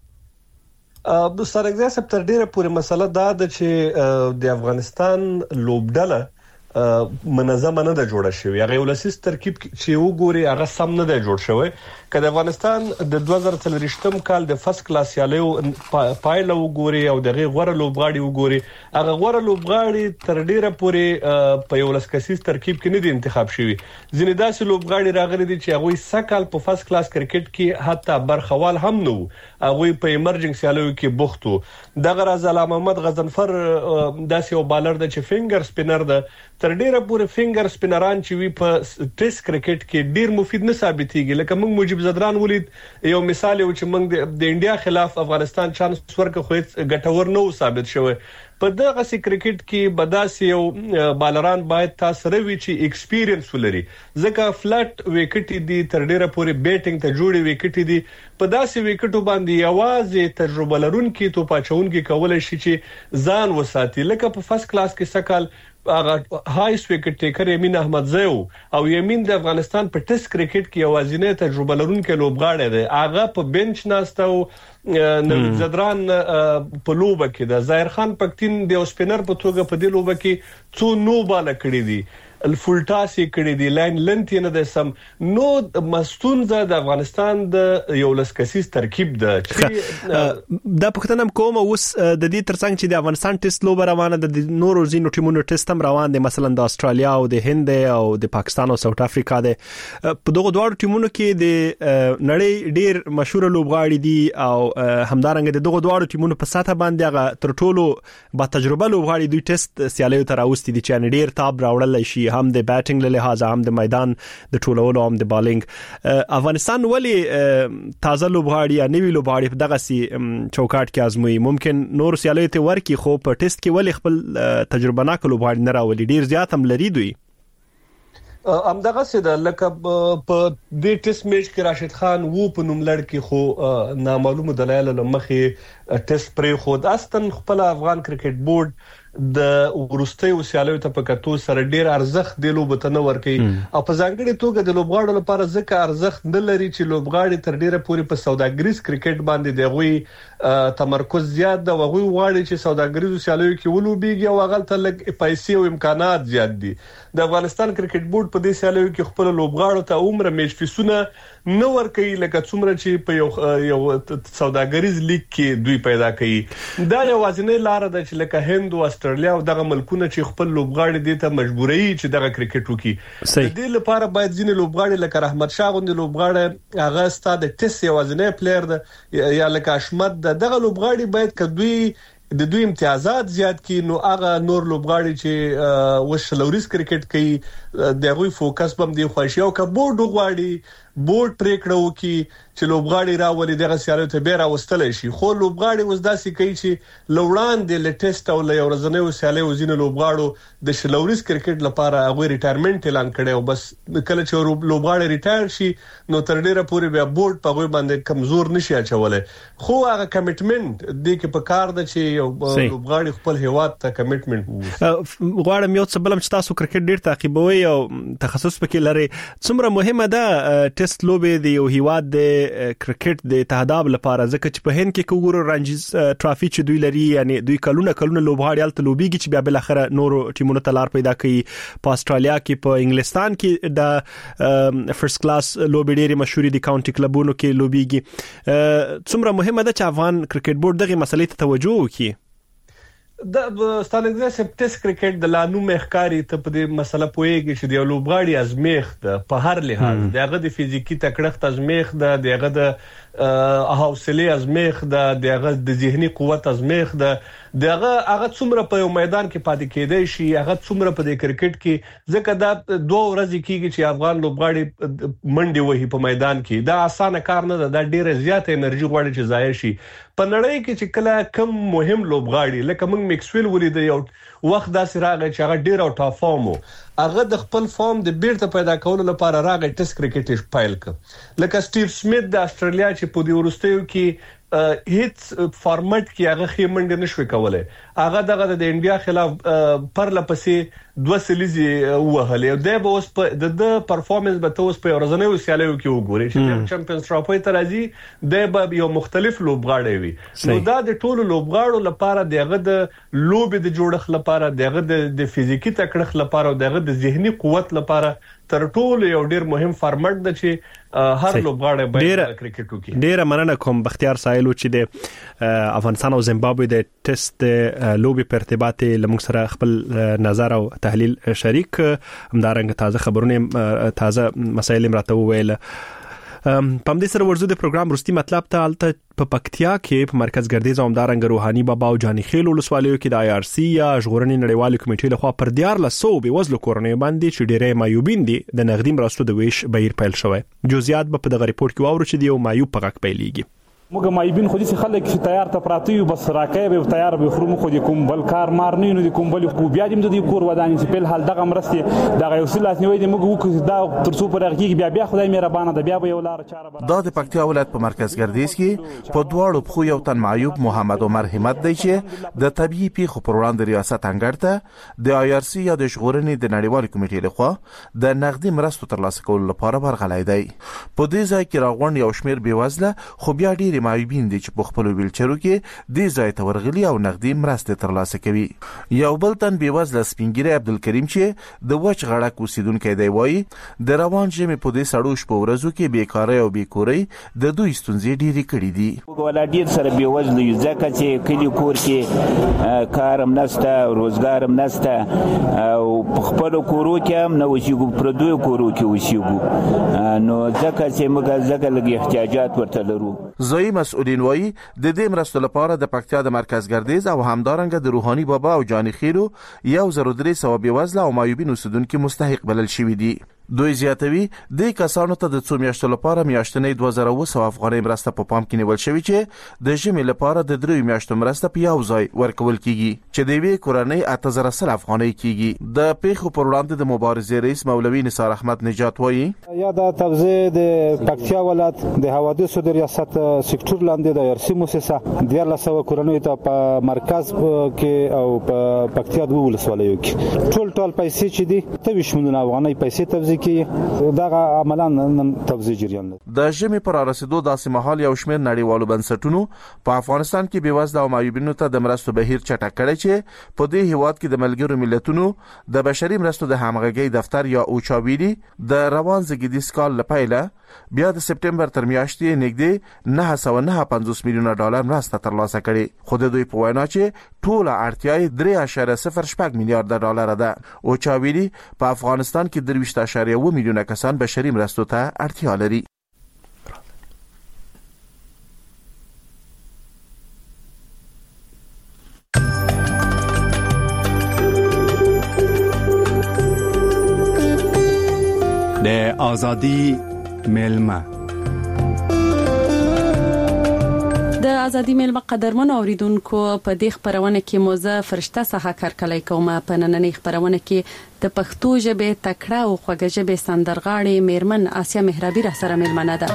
سرګزا سپ تر ډیره پورې مسله دا ده چې د افغانستان لوبډله منظمه نه ده جوړه شوې هغه ولسیس ترکیب چې وګوري هغه سم نه ده جوړ شوی. که د افغانستان د 2023م کال د فرست کلاس یالیو پایله وګوري او دغه غوړه لوبغاړي وګوري هغه غوړه لوبغاړي تر ډیره پورې په یو لسکسیس ترکیب کې نه دي انتخاب شوی. ځینې داسې لوبغاړي راغلي دي چې هغه سکهال په فرست کلاس کرکټ کې حتی برخوال هم نه وو هغه په ایمرجنګ سیالیو کې بوختو. دغه رضا محمد غزنفر داسې یو بالر د چې فینګر سپینر ده تر ډیره پورې فینګر سپینران چې وی په ټیسټ کرکټ کې ډیر مفید نه ثابتېږي لکه موږ مجيب زدران ولید یو مثال یو چې موږ د انډیا خلاف افغانستان چانس ورکه خو ګټور نه ثابت شوی. په دغه سي کرکټ کې بداسي یو بالران باید تاسو روي چې ایکسپیرینس ولري ځکه فلټ وکټ دي تر ډیره پورې بیټینګ ته جوړي وکټ دي په داسي وکټو باندې یوازې تجربه لرونکي توپاچونکي کولای شي چې ځان وساتي لکه په فرست کلاس کې سکهال هغه هایس وکټ ټیکر یمین احمد زیو او یمین د افغانستان په ټیسټ کرکټ کې یوازینی تجربه لرونکي لوبغاړی دی هغه په بنچ ناستو نوید زدران په لوبه کې د ظاهر خان پښتين د سپینر په توګه په دې لوبه کې څو نو بالا کړی دي الفولټاسي کړي دي لاین لنت نه د سم نو مستونزه د افغانستان د یو لسکسیس ترکیب ده چې دا پښتنه کوم اوس د دې ترڅنګ چې د افغانستان ټیسټ لوب روانه د نورو زینو ټیمونو ټیسټ هم روان دي مثلا د استرالیا او د هند او د پاکستان او ساوث افریقا ده په دغه دوه ټیمونو کې د نړۍ ډیر مشهور لوبغاړي دي او همدارنګه دغه دوه ټیمونو په ساته باندې هغه تر ټولو با تجربه لوبغاړي دوی ټیسټ سیالیو تر اوستي دي چې ډیر تاب راوړل شي هم د بیټینګ له لحاظه هم د میدان د ټولولو هم د بالینګ افغانستان ولی تازه لوبغاړي یا نوی لوبغاړي په دغه سي چوکاټ کې ازموي ممکن نور سیالیو ته ورکی خو په ټیسټ کې ولی خپل تجربه ناک لوبغاړي نه راولي ډیر زیات هم لري دوی امدغه سید لکه په دې ټیسټ میچ کې راشد خان وو په نوملړ کې خو نامعلومه دلایل لمخې ټیسټ پرې خود استن خپل افغان کرکټ بورډ د ورستي وسیالو ته په کتو سره ډیر ارزښت دی لوبته نه ورکي او په ځانګړي توګه د لوبغاړو لپاره ځکه ارزښت نه لري چې لوبغاړي تر ډیره پوري په سوداګریز کرکټ باندې دغوي تمرکز زیات دی او غوي واړي چې سوداګریز وسیالو کې ولوبيږي او غلطه لګ پیسې او امکانات زیات دي د افغانستان کرکټ بورډ په دې سیالو کې خپل لوبغاړو ته عمر میچ فیسونه نو ورکي لکه څومره چې په یو سوداګریز لیګ کې دوی پیدا کړي دا یوازینی لار ده چې لکه هند او استرالیا او دغه ملکونه چې خپل لوبغاړي دي ته مجبوري چې دغه کرکټ وکړي د دې لپاره باید ځینې لوبغاړي لکه رحمت شاه غوندي لوبغاړي هغه ستاد ټیسټ یوازینی پلیئر ده یا لکه اشمت دغه لوبغاړي باید کدوې د دوی امتیازات زیات کی نو هغه نور لوبغاړي چې وشلوريز کرکټ کوي دغه فوکس بم دی خوښي او کبورډ غواړي بورډ پریکړه وکي چې لوبغاړي راولي دغه سیالو ته بیره وستل شي خو لوبغاړي اوس داسې کوي چې لوړان د لیټیسټ او یو ورځنی سیالي وزینه لوبغاړو د شلوريز کرکټ لپاره هغه ریټایرمنټ اعلان کړي او بس کله چې لوبغاړي ریټایر شي نو تر ډیره پورې بیا بورډ په غوي باندې کمزور نشي اچولای خو هغه کمیټمنټ د کې په کار د چې یو لوبغاړي خپل هیواد ته کمیټمنټ غواړم یو څه بلم چې تاسو کرکټ ډیر تعقیبوي او تخصص پکې لري څومره مهمه ده ټیسټ لوبې د یو هیواد د کرکټ د تهداب لپاره ځکه چې په هند کې کوګورو رانجز ټرافي چې دوی لري یعنی دوی کلونه لوبغاړي الته لوبيږي چې بیا بل اخر نور ټیمونو ته لار پیدا کوي په استرالیا کې په انګلستان کې د فرست کلاس لوبې ډېری مشهور دي کاونټي کلبونو کې لوبيږي څومره مهمه ده چې افغان کرکټ بورډ دغه مسلې ته توجه وکړي د ستانګزه سپټس کرکټ د لانو مخکاري ته په دې مسله پويږي چې د لوبغاړي ازمیخت په هر لحاظ دغه د فزیکی تکړښت ازمیخت دغه د حوصله ازمیخت دغه د ذهني قوت ازمیخت دغه هغه څومره په میدان کې پاتې کېدای شي هغه څومره په دې کرکټ کې ځکه دا 2 ورځې کېږي چې افغان لوبغاړي منډي وهي په میدان کې دا اسانه کار نه ده دا ډیره زیاته انرژي غواړي چې ضایع شي په نړۍ کې چې کله کم مهم لوبغاړي لکه موږ میکسویل ولید یو وخت داسې راغی چې هغه ډیر او ټاپ فارم هغه د خپل فارم د بیرته پیدا کولو لپاره راغی ټیسټ کرکټ پایل ک لکه سټیو سمیت د استرالیا چې په دې ورستیو کې هیڅ فارمټ کې هغه خېمنډ نشوي کولای هغه دغه د انډیا خلاف پر لپسې 2 سلیزي وهلې او د اوس په د پرفورمنس به توس په ورځنیو سیالیو کې وګوري چې چمپیونز ټرافي ته راځي د به یو مختلف لوبغاړي وي نو دا د ټولو لوبغاړو لپاره دغه د لوبې د جوړښت لپاره دغه د فزیکی تکړښت لپاره دغه د ذهني قوت لپاره تر ټولو یو ډیر مهم فارمټ د چې هر لوبغاړی باید کرکټ وکړي ډیر مننه کوم بختیار سایلو چې د افغانستان او زیمبابوې د ټیسټ لوبې په ارتباط لمغ سره خپل نظر او تحلیل شریک همدارنګه تازه خبرونه تازه مسایل راته وویل پم دې سره ورزو د پروګرام رستي مطلب ته الته په پکتیا کې په مرکز ګردیز اومدارنګ روحاني بابا او جانی خیل ولسوالیو کې د آی آر سی یا ژغورنې نړیوال کمیټې لخوا پر 1400 به وزلو کورنۍ باندې چې ډېرې مایوبین دي د نغدي مرستو د ویش بهیر پیل شوی جزئیات په دغه ریپورت کې واورو چې یو مایوب په غک پیلېږي موږ مایبین خو دې خلک چې تیار ته پراته یو بس راکې به تیار به خرو خو دې کوم بل کار مار نه نو دې کوم بل خو بیا دې د کور ودانې چې په حال دغه مرستې دغه یو سلاس نیوي دې موږ وکړو دا تر څو پر هغه بیا خدای مهربانه ده بیا به یو لار چاره دا د پکتیا ولایت په مرکز ګردیز کې په دواړو خو یو تن معیوب محمد عمر همت دی چې د طبيعي پیښو پر وړاندې ریاست انګړ ته د آی آر سی یا د ژغورنې د نړیوال کمیټې لخوا د نغدي مرستو ترلاسه کولو لپاره برغلای دی په دې ځای کې راغون یو شمیر بیوزله خو بیا ډیر کې معیوبین دي چې په خپل ویلچرو کې د ځای ته ورغلي او نقدي مرستې ترلاسه کوي. یو بل تن بیوزله سپینګیری عبدالکریم چې د وچ غړک اوسیدونکی دی وایي د روان ژمي په دې سړو شپو ورځو کې بیکارۍ او بیکورۍ د دوی ستونزې ډېرې کړې دي. ولا ډېر سره بیوزله یو ځکه چې کلي کور کې کار هم نشته، روزګار هم نشته او په خپلو کورو کې هم نه اوسېږو، پردیو کورو کې اوسېږو، نو ځکه چې موږ لږ احتیاجات ورته لرو. ځایي مسؤلین وایي د دې مرستو لپاره د پکتیا د مرکز ګردیز او همدارنګه د روحاني بابا او جاني خیرو 1300 بیوزله او معیوبین اوسیدونکي مستحق بلل شوي دي. دوی زیاتوي د کسانو ته د څو میاشتو لپاره میاشتنۍ 2200 افغانۍ مرسته په پام کې نیول شوې چې د ژمي لپاره د 3 میاشتو مرسته په یو ځای ورکول کیږي چې د یوې کورنۍ 8000 افغانۍ کیږي. د پیښو پر وړاندې د مبارزې رئیس مولوي نثار احمد نجات وایي یا د توزیع د پکتیا ولایت د حوادثو د ریاست سکتور لاندې د ارسي مؤسسه 1300 کورنۍ ته په مرکز کې او په پکتیا د ولسوالیو کې ټول پیسې چې دي 23 میلیون افغانۍ پیسې توزیع کې دغه عملاً توزیع جریان لري. د ژمي پر رسیدو داسې مهال یو شمېر نړیوالو بنسټونو په افغانستان کې بیوزله او معیوبینو ته د مرستو بهیر چټک کړی چې په دې هیواد کې د ملګرو ملتونو د بشري مرستو د همغږۍ دفتر یا اوچاویلی د روان زیږدیز کال لپاره بیا د سپټمبر تر میاشتې نږدې 950 میلیونه ډالر مرسته ترلاسه کړې، خو د دوی په وینا چې ټوله اړتیا 3.06 میلیارډ ډالر ده. اوچاویلی په افغانستان کې 2.1 میلیونه کسان بشري مرستو ته اړتیا لري. د ازادي میلمه د ازادي میلمه قدرمن اوریدونکو، په دې خبرونه کې موزه فرشته څخه کارکلای کومه. په نننۍ خبرونه کې د پښتو ژبې تکړه او خوږه ژبې سندرغاړي میرمن آسیا مهرابي را سره میلمنه ده.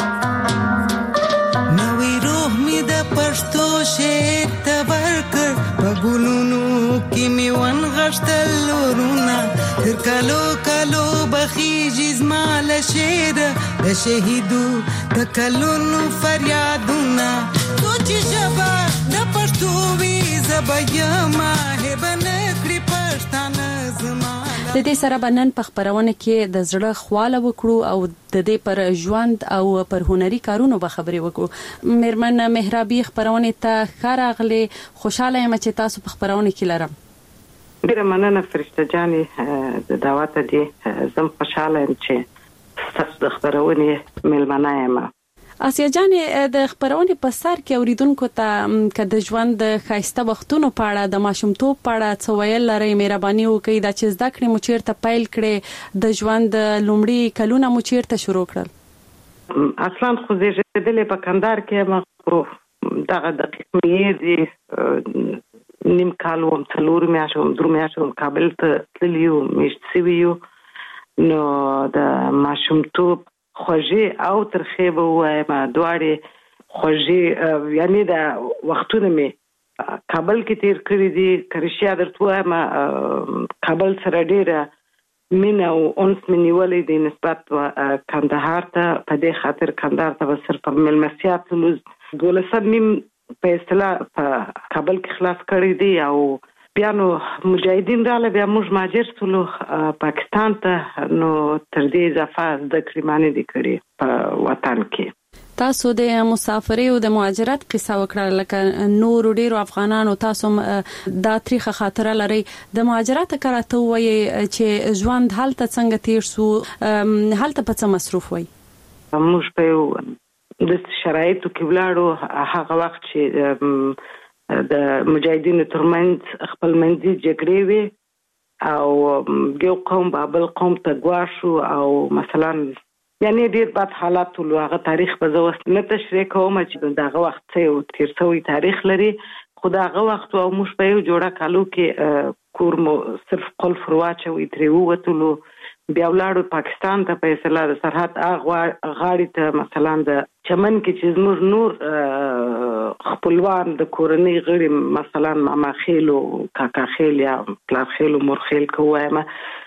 نوې روح می د پښتو شعر تبرکر په ګلونو کې می ون غشتل ورونه تر کالو کالو بخیږي زمال شعر د شهیدو د کلونو فریادونه سوچ ژبه د پښتو وی زبېما هبن کړی پښتانه زما. د دې سره بنن په خبرونه کې د زړه خواله وکړو او د دې پر ژوند او پر هنري کارونو به خبرې وکړو. میرمن مهرابي خبرونه ته خراغله، خوشاله یم چې تاسو په خبرونه کې لرم. ډیره مننه فرشته جانې د دعوت دي. زم خوشاله یم چې تاسو د خبرونه میلمنه یم. آسیا جانې د خبرونه په سر کې اوریدونکو ته که د ژوند د خاصه وختونو په اړه د ماشومتوب په اړه څه ویل لري، مهرباني وکړئ دا چې زده کړې مو چیرته پیل کړې، د ژوند لومړی کلونه مو چیرته شروع کړل؟ اصلا خو زیږیدلې په کندهار کې ما دغه دقیق مې دي نیم کال وم، 4 میاشتې کابل ته تللی یو میشت سوي یو. نو د ماشومتوب خوږی او ترخې به ووایم دواړې خوږی، یعنی د وختونه مې کابل کې تیر کړي دي. که رښتیا درته ووایم کابل سره ډېره مینه او انس مې نیولې دی نسبت کندهار ته. په دې خاطر کندهار ته به صرف میلمستیا تلو. 12 نیم په اصطلاح په کابل کې خلاص کړي دي او بیا نو مجاهدین رااله، بیا موږ مهاجر شولو پاکستان ته. نو تر دې اضافه زده کړې معنی دي کړې په وطن کې. تاسو د مسافرۍ او د مهاجرت قصه وکړه، لکه نور ډیرو افغانانو تاسو دا تاریخ خاطره لري. د مهاجرت کراته وایي چې ژوند هلته څنګه تیر سو، هلته په څه مصروف وای؟ موږ په د شرایطو کې ولاړو. هغه وخت چې د مجاهدینو ترمنځ خپل منځي جګړې وي او یو قوم بل قوم ته ګواښو او مثلا یعنی ډېر بد حالات ول. هغه تاریخ په زوس نه تشریح کوم چې دغه وخت څه تیر شوی تاریخ لري، خو دغه وخت او موږ په یو جوړه کالو کې کور مو صرف قلف رواچوي ترې ووتلو. بیا ولاړو پاکستان ته په اصطلاح د سرحد غاړې ته، مثلا د چمن کې چې زموږ نور خپلوان د کورنۍ غړي، مثلا ماما خیل او کاکا خیل یا پلار خیل او مور خیل کووایم،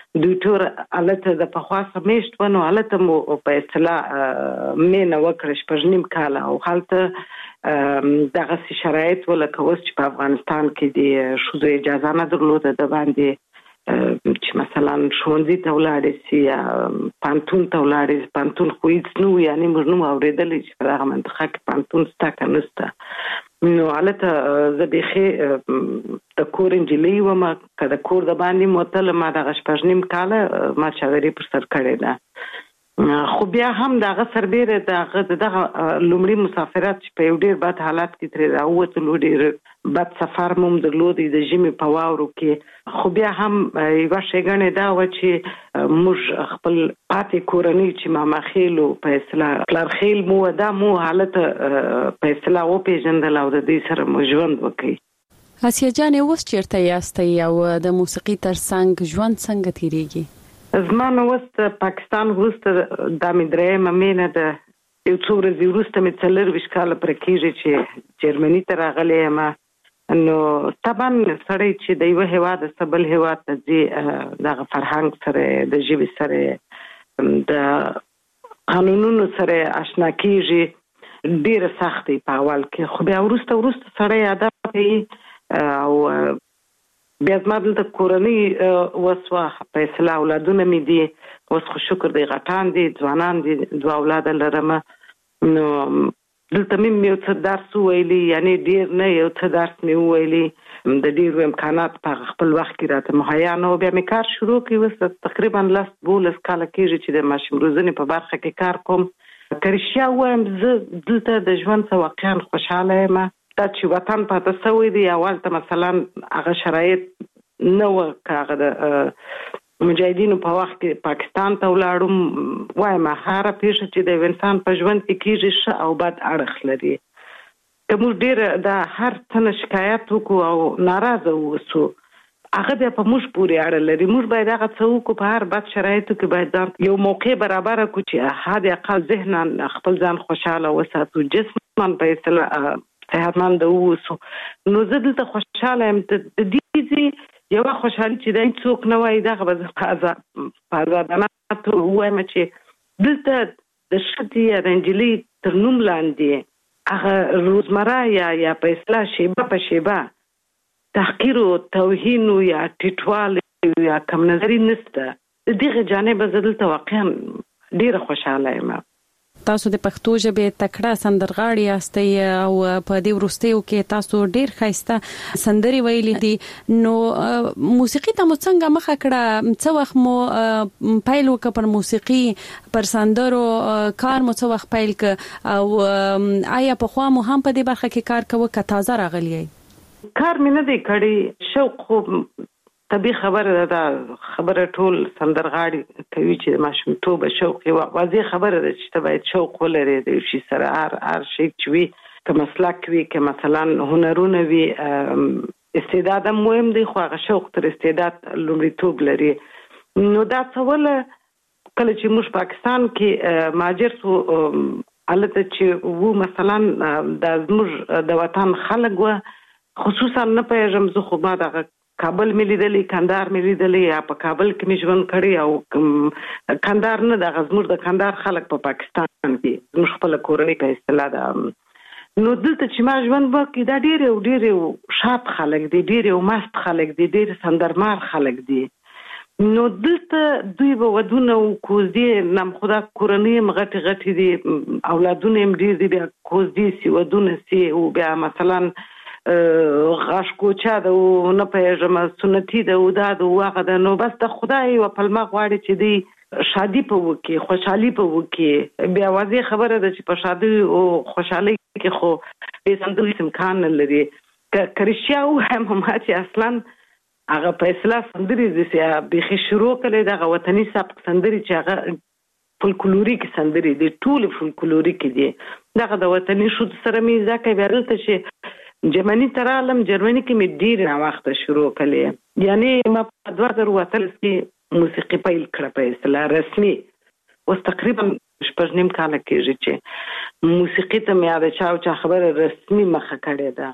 دوی ټول الته د پخوا سمیشت ونه الته مو په اصطلاح مینه وکړ شپږ کال او حالته دغه شرایط ولکه اوس چې په افغانستان کې د شوزو اجازه نه درلوده د باندې چې مثلا ښوونځي ته ولاړې سي یا پانتون ته ولاړې سي پانتون خو هیڅ نه وي یعنې موږ نه اورېدلی چې په دغه منطقه کې پانتون شته که نشته نو هلته زه بیخي د کور نجلۍ ومه که د کور د باندې موتله ما دغه 6.5 کاله ما چاودري پر سر کړې ده خو بیا هم دغه سربیره دغه لومړي مسافرت چې په یو ډیر بد حالت کې ترې راووتلو ډیر بد سفر مو درلود د ژمي په واورو کې خو بیا هم یوه ښېګڼې دا وه چې موږ خپل پاتې کورنۍ چې ماماخیل په اصطلاح پلارخیل مو دا مو حالت په اصطلاح وپېژندل او د دوی سره مو ژوند وکړي. آسیا جانې اوس چېرته یاستئ او د موسیقي تر څنګ ژوند څنګه تېرېږي؟ زما نو اوس پاکستان وروسته دا مې درېیمه مینه ده یو څو ورځې وروسته مې 24 کاله پوره کېږي چې جرمني ته راغلی یم نو طبعا سړی چې د یوه هېواد بل هېواد ته ځي دغه فرهنګ سره د ژبې سره د قانونونو سره آشنا کېږي ډېره سخت دی په اول کې خو بیا وروسته سړی عادت کوي او بیا زما دلته کورنۍ وسوه په اصطلاح اولادونه مې دي اوس خو شکر دی غټان دي ځوانان دي 2 اولاده لرم نو دلته مې یو څه درس وویلي یعنې ډېر نه یو څه درس مې وویلي د ډېرو امکانات په خپل وخت کې راته مهیا نه و بیا مې کار شروع کړی اوس تقریبا 10-12 کاله کېږي چې د ماشوم روزنې په برخه کې کار کوم که رښتیا ووایم زه دلته د ژوند څخه واقعا خوشحاله یم دا چې وطن پاته سوی دی اول ته مثلا هغه شرایط نه وه که هغه د مجاهدینو په وخت کې پاکستان ته ولاړم وایم هره پیښه چې د یو انسان په ژوند کې کېږي ښه او بد اړخ لري که موږ ډېره د هر څه نه شکایت وکړو او ناراضه واوسو هغه بیا په موږ پورې اړه لري موږ باید هغه څه وکړو په هر بد شرایطو کې باید ځان یو موقع برابره کړو چې حد اقل ذهنا خپل ځان خوشحاله وساتو جسما په اصطلاح صحتمند اوسو نو زه دلته خوشحاله یم د دې یوه خوشحالي چې دا څوک نه وایي دغه به زه په ازادانه توګه ووایم چې دلته د ښځې یا د نجلۍ تر نوم لاندې هغه روزمره یا په اصطلاح شیبه په شیبه تحقیر او توهین یا ټیټوالی یا کم نظري نشته د دغه جانبه زه دلته واقعا ډېره خوشحاله یم. تاسو د پښتو ژبې تکړه سندرغاړي یاستئ او په دې وروستیو کې تاسو ډېر ښایسته سندرې ویلې دي نو موسیقي ته مو څنګه مخه کړه څه وخت مو پیل وکړ پر موسیقي پر سندرو کار مو څه وخت پیل کړ او آیا پخوا مو هم په دې برخه کې کار کوه که تازه راغلی یې؟ کار مې نه دی کړی شوق خو طبیعي خبره ده خبره ټول سندرغاړي کوي چې د ماشومتوبه شوق یې واضح خبره ده چې ته باید شوق ولرې د یو شي سره هر شی چې وي که مسلک وي که مثلا هنرونه وي استعداد هم مهم دی خو هغه شوق تر استعداد لومړیتوب لري نو دا څه وله کله چې موږ پاکستان کې مهاجر سو هلته چې وو مثلا دا زموږ د وطن خلک وه خصوصا نه پوهېږم زه خو ما دغه کابل مې لیدلی کندهار مې لیدلی یا په کابل کې مې ژوند کړی او کندهار نه دغه زموږ د کندهار خلک په پاکستان کې زموږ خپله کورنۍ په اصطلاح ده نو دلته چې ما ژوند وکړي دا ډېر شاد خلک دي ډېر مست خلک دي ډېر سندرمار خلک دي نو دلته دوی به ودونه او کوزدې نم خدا کورنۍ هم غټې دي اولادونه هم ډېر دي بیا کوزدې سي ودونه سي او بیا مثلا غاشکوچا ده او نه پوهېږم سنتي ده او دا ده او هغه ده نو بس د خدای یوه پلمه غواړي چې دوی شادي په وکړي خوشحالي په وکړي بیا واضح خبره ده چې په شادي او خوشحالۍ کې خو بې سندرو هېڅ امکان نه لري که رښتیا ووایم ما چې اصلا هغه په اصطلاح سندرې داسې بیخي شروع کړی دغه وطني سبک سندرې چې هغه فولکلوریک سندرې دي ټولې فولکلوریک دي دغه د وطني ښځو سره مې زده کوي بیا دلته چې جرمني ته رالم جرمني کې مې ډېر ناوخته شروع کړې یعنې ما په 2018 کې موسیقي پیل کړه په اصطلاح رسمي اوس تقریبا 6.5 کاله کېږي چې موسیقي ته مې د چا خبره رسمي مخه کړې ده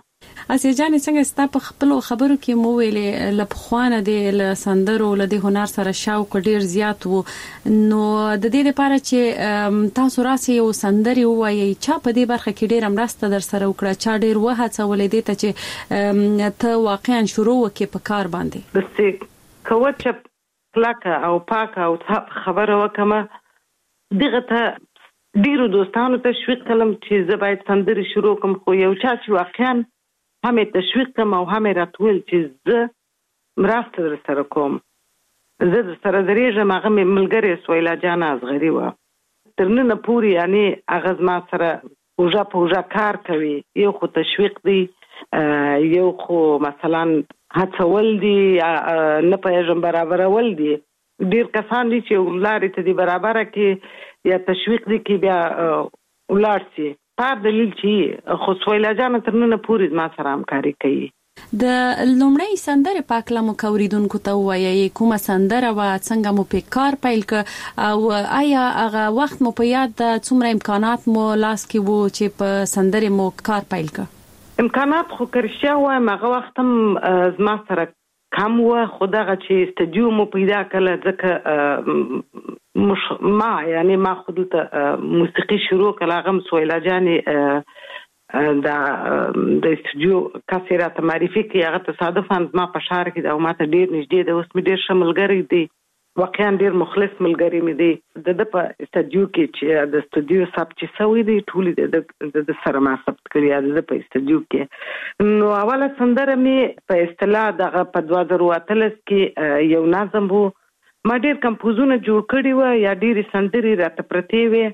اسیا جان څنګه ستا په خپل خبرو کې مو ویلې لپخوانه د سندرو له هنر سره شوق ډیر زیات وو نو د دې لپاره چې تاسو راسي یو سندري وایي چې په دې برخه کې ډیر مرسته در سره وکړه چې ډیر وهڅولې دي ته چې ته واقعا شروع وکې په کار باندې بس کوچ پلاکه او پاکه او خبره وکمه دغه ته ډیرو دوستانو تشویق کړم چې زه باید سندري شروع کوم خو یو چا چې واقعا هم تشویق کوم او هم راتول چې زه مرسته در سره کوم زه در سره درېږم هغه مې ملګرې سویلا جان اصغري وه تر ننه پورې یعنی هغه زما سره پوژه کار کوي یو خو تشویق دی یو خو مثلا هڅول دي نه پېژم برابرول دي ډیر کسان دي چې لارې ته دي برابره کې یا تشویق دي کې بیا ولار سي په دلیل چې خو سویلا جان تر نن پورې ما سره همکاري کوي د لومړی سندره پاکله مو کوریدونکو ته وایي کومه سندره و څنګه مو په کار پیل ک او آیا هغه وخت مو په یاد څومره امکانات مو لاس کې وو چې په سندره مو کار پیل ک امکانات خو کرشیا و هغه وخت هم زما سره کم و خدای چې استودیو مو پیدا کړل ځکه ما یعنی ما خود ته موسیقي شروع کړل هغه سویلا جاني د استودیو کاسيرات معرفي کې هغه تصادفاً ما په شهر کې دا ماته ډیر نږدې د اوس مې ډیر شملګری دی واقعا ډیر مخلص ملګری مې دی د په استودیو کې چې د استودیو ثبت شوی دی ټول د سره ما ثبت کړی د په استودیو کې نو اوله سندره مې په اصطلاح دغه په 2013 کې یو نظم وو ما ډیر کمپوزونه جوړ کړی و یا ډیر سندري راته پرتی وي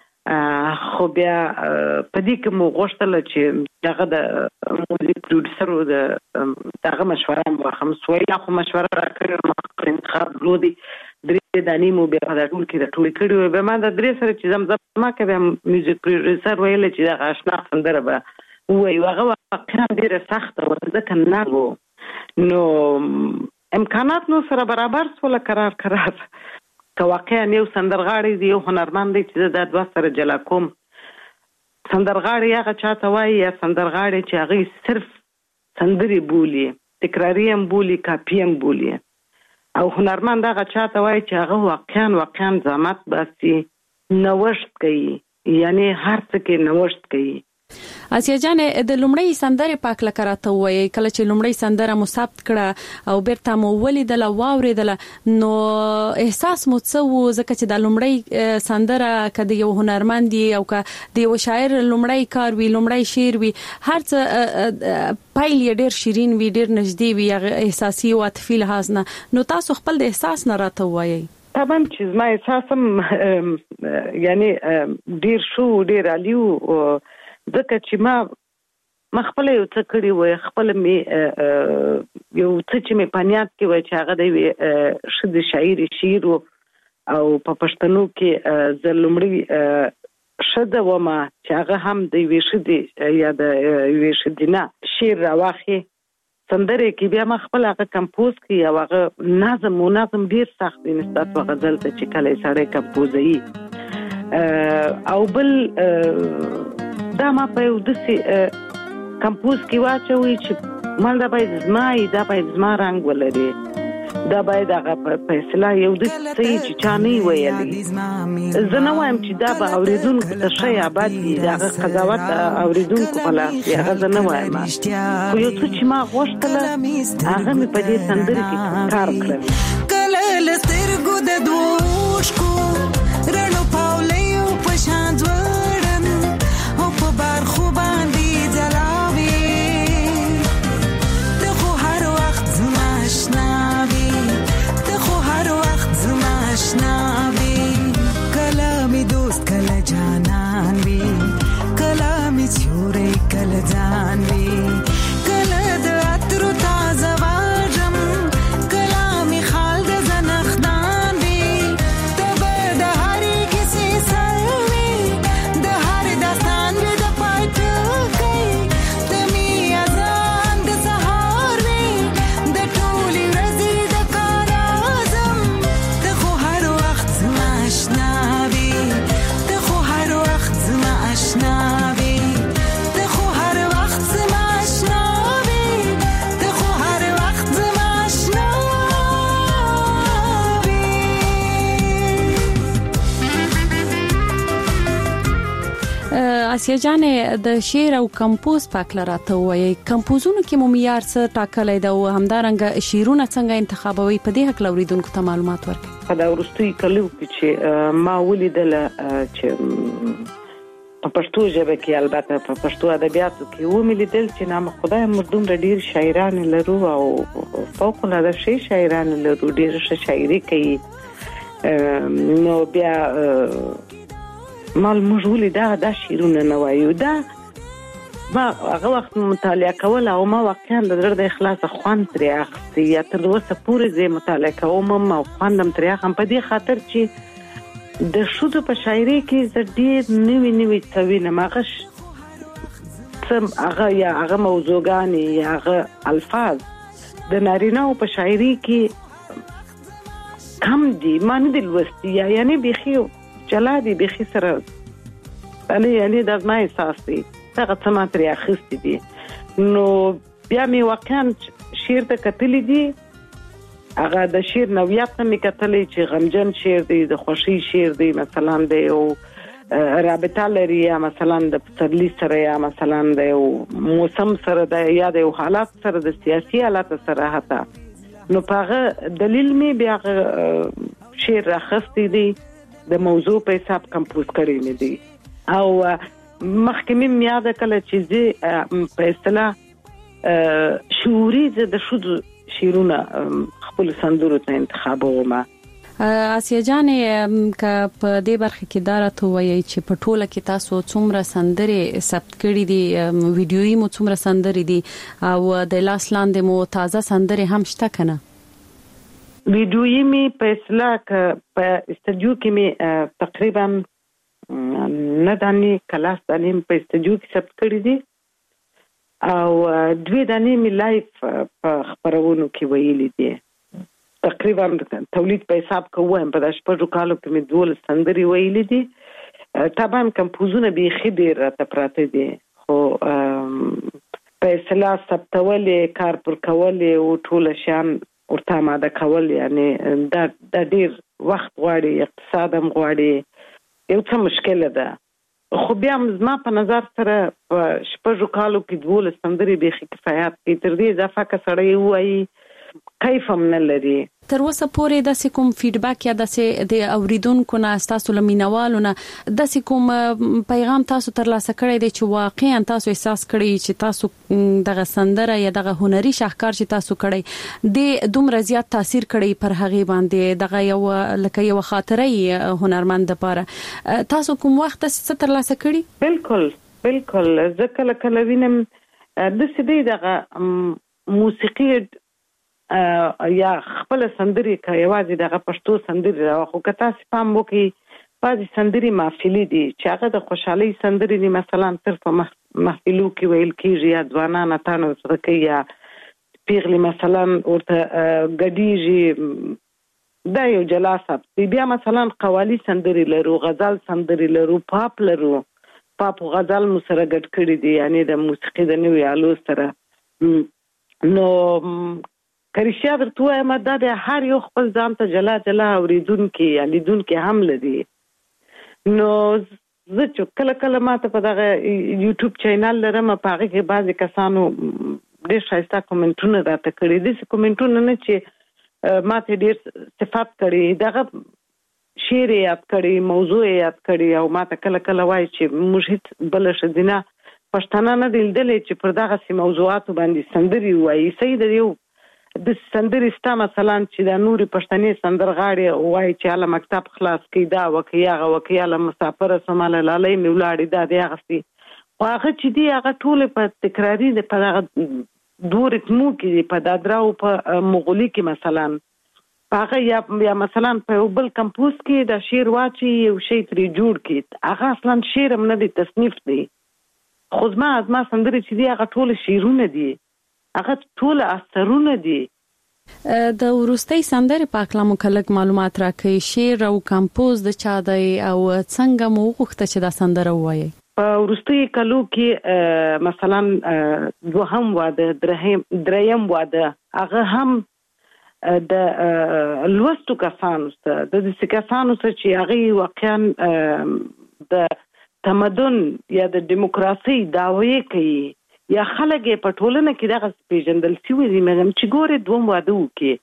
خو بیا په دې کې مو غوښتل چې دغه د موزیک پروډوسر دغه مشوره مو هم سویلا خو مشوره راکړې مخکې انتخاب لودي درې دانی مو بیا په ټول کې د ټول کړي به ما د درې سره چې زمزمه کوي میوزیک پروډوسر ویل چې دغه آشنا سندره به وایي هغه واقعا ډیره سخته و ځکه نه وو نو امکانات نو سره برابر سول قرار که واقعا یو سندرغاړی دی یو هنرمند دی چې د دوه سره جلا کوم سندرغاړی هغه چاته وایي یا سندرغاړی چې هغه صرف سندري بولي تکراری هم بولي کاپی هم بولي او هنرمند هغه چاته وایي چې هغه واقعا زحمت باسي نوښت کوي یعنی هر څه کې نوښت کوي اسیا جان د لومړی سندره پاکله کراته وایي کله چې لومړی سندره مو ثبت کړه او بیرته مو ولیدله واوریدله نو احساس مو څه وو ځکه چې د لومړی سندره کده یو هنرمند دی او که د یو شاعر لومړی کار وی لومړی شعر وی هر څه پایل ډیر شیرین وی ډیر نږدې وی احساسي او عاطفي لحاظ نه نو تاسو خپل د احساس نه راته وایي طبعا چې ما احساسم یعنی ډیر شو ډیر علیو ځکه چې ما خپل یو څه کړی وای خپل می یو څه چې می پنیات کې وای چې هغه د شد شاعر شعر او په پښتنو کې زلمړي شد و ما چې هغه هم د ویشد یا د ویشدینه شعر راوخی سندره کې بیا ما خپل هغه کمپوز کی او هغه نظم ډیر سخت دی نسبت په غزل ته چې کله سړی کمپوزي او بل دا ما په یو داسې کمپوز کې واچوي چې مال دا باید زما رنګ ولري دا باید هغه په اصطلاح یو داسې چې چا نه ویلي زه نه وایم چې دا به اورېدونکو ته ښه آباد دي د هغه قضاوت اورېدونکو په لاس دی هغه زه نه وایم خو یو څه چې ما غوښتله هغه مې په دې سندرې کې کار کړی کله له سترګو د دوو اوښکو رڼو پاولیو په شان برخو باندې ځلاوي ته خو هر وخت زما آشنا وي ته خو هر وخت زما آشنا وي کله می دوست کله جانان وي کله می چوري کله ځان وي کله د عطر تازه واجم کله می خال د زنخدان وي ته آسیا جان د شعر او کمپوز پاک لراته وایي کمپوزونو کې مو معیار څه ټاکلای دا او همدارنګه شعرونه څنګه انتخابوي په دې حق لوریدونکو ته معلومات ورکړي. په دا ورستي کلو کې چې ما ولیدل چې په پښتو ژبه کې البته په پښتو ادبیاتو کې و مې لیدل چې نام خدای مردوم ډیر شاعران لرو او فوق العاده شي شاعران لرو ډیر شاعري کوي. نو بیا مال مجهول دا شعرونه نه وایو دا ما هغه وخت مطالعه کول او ما واقعا د زړه د اخلاص خوان ترې اخستي یا تر اوسه پورې زه مطالعه کوم او خوندم ترې اخم په دې خاطر چې د شودو په شاعري کې ز ډېر نوی څوي نه ماغش سم هغه موضوعګان یا هغه الفاظ د نارینه په شاعري کې کم دي معنی د لوستي یعنی بيخي چلا دي بيخي سره انا یعنی د ما احساس دي هغه څه ما ترې اخستي دي. نو بیا می واقعا شعر ته کتلې دي هغه د شعر نوعیت مې کتلې چې غمجن شعر دی د خوشي شعر دی مثلا دی او رابطه لري یا مثلا د پسرلی سره یا مثلا د موسم سره د یا د حالات سره د سیاسي حالات سره حتی نو پاغه دلیل می بیا شعر راخستی دی د موضوع په حساب کمپوز کړی مې دی او مخکې مې یاد کړل چې په اصطلاح شعوري د شود شیرونه خپل سندرو ته انتخابوم. آسیا جان ک په دې برخه کې دارته وایي چې په ټوله کې تاسو څومره سندرې ثبت کړې دي ویډیويي مو څومره سندرې دي او د لاس لاندې مو تازه سندرې هم شته کنه؟ ویډیويي می په اصطلاح په استودیو کې می تقریبا نه دانی کلاس دانی په استودیو کې ثبت کړې دي او دوی دانی می لایف په خبرونو کې ویلي دي تقریبا تولید په حساب کوم په داشپړو کالو کې می دول سندري ویلي دي طبعا کمپوزونه به خډیر راته پراته دي خو په اصطلاح ثبتولې کار پر کولې او ټول شان ورته ماده کول یعنی دا ډیر وخت غواړي اقتصاد هم غواړي یو څه مشکله ده خو بیا زما په نظر سره په شپږو کالو کې دول سندري به کفایت کې تر دې اضافه کا سړی وایي کیف هم نه لري. تر اوسه پورې د کوم فیډبیک یا د اوریدونکو نه تاسو لمینوالو نه د کوم پیغام تاسو ترلاسه کړی دی چې واقعا تاسو احساس کړی چې تاسو دغه سندره یا دغه هنري شاهکار چې تاسو کړی د دومره زیات تاثیر کړی پر هغه باندې دغه یو لکه یو خاطره هنرمند لپاره تاسو کوم وخت څه ترلاسه کړی؟ بالکل ځکه کله وینم د سدي دغه موسیقي یا خپل سندري کوي واځي دغه پښتو سندري راخو کته سپام وکي بعضي سندري محفلي دي چې هغه د خوشحالي سندري دي مثلا تر په محفلو کې ویل کیږي یا ځوانان اتانو سره کوي یا پیغلي مثلا ورته ګډيږي دا یو جلاسه بیا مثلا قوالی سندري لرو غزل سندري لرو پاپ لرو پاپ غزل مو سره ګډ کړی دي یعنی د موسیقي د نوې آلو سره نو کریشیا ورته ما د هر یو خپل ځان ته جلا اوریدونکو یا لیدونکو هم لري نو زه چې کله ما ته په دغه یوټیوب چینل لرم په هغه کې بعضی کسانو ډېر ښایسته کومنټونه راته کړي دي کومنټونه نه چې ما ته ډېر صفات کړي دغه شعر یاد کړي موضوع یاد کړي او ما ته کله وایي چې موږ هیڅ بل شدینه پښتانه نه دلدلې چې پر دغه سي موضوعات باندې سندري وایي سید یو د سندري ستا مثلا چې د نوري پښتني سندرغاړي وایي چې اله مکتب خلاص کیدا وکیاله مسافر سماله لالې میولاړي دا دی غسي واغه چې دی هغه ټول په تکراری د په دور اتمو کې په دادراو په مغولي کې مثلا هغه یا مثلا په بل کمپوز کې د شعر واچي یو شی تری جوړ کې هغه اصلا شعر هم نه دی تصنیف دی خو ما سندري چې دی هغه ټول شعرونه دي هغه ټول اثرونه دي. د ورستۍ سندره په اړه مو کلک معلومات راکړئ شعر او کمپوز د چا دی او څنګه مو غوښته چې دا سندره وایي؟ په ورستۍ کلو کې مثلا دوهم واده دریم واده هغه هم د لوستو کسانو ته د کسانو ته چې هغه واقعا د تمدن یا د دیموکراسي داوی کوي یا خلک په ټولنه کې دغه پیژندل شوی دي مګم چې ګوره دوم واده وکي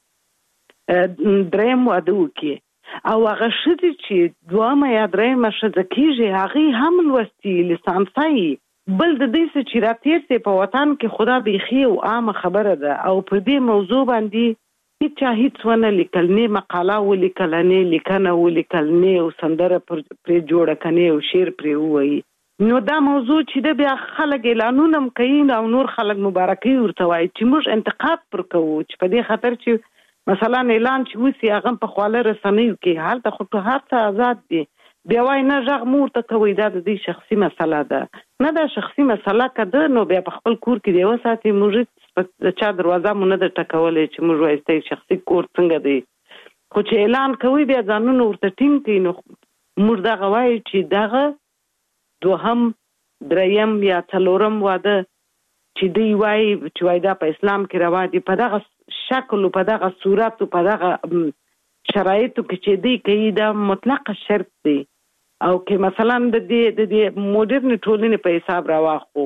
دریم واده وکي او هغه شته چې دوامه یا دریم شته کیږي هغه هم لوستي لیسانسي بل د دې چې راتیر سي په وطن کې خدا بيخي او عام خبره ده او په دې موضوع باندې هیڅ ونه لیکل نه مقاله ولیکل نه لیکنه ولیکل نه او سندره پر جوړه کني او شعر پر وایي نو دا موضوع چې د بیا خلک اعلانونه کوي او نور خلک مبارکي ورته وایي چې موږ انتقاد پر کوو چې په دې خاطر چې مثلا اعلان چې وسی هغه په خواله رسنیو کې حالت خو ته هر څه آزاد دي بیا وای نه ژغ مور ته کوي دا د دې شخصي مسله ده نه دا شخصي مسله کده نو بیا په خپل کور کې دی وساتي موږ د چا دروازه مونږ نه ټکولې چې موږ وایي شخصي کور څنګه دی خو چې اعلان کوي بیا ځانونه ورته ټینګ کوي نو موږ دا غواړي چې دغه دوهم دریم یا څلورم واده چې دی وایي چې وای دا په اسلام کې روا دي په دغه شکل په دغه صورت په دغه شرایطو کې چې دی کوي دا مطلق شرط دی او کې مثلا د دې موډرن ټولنې په حساب راواخو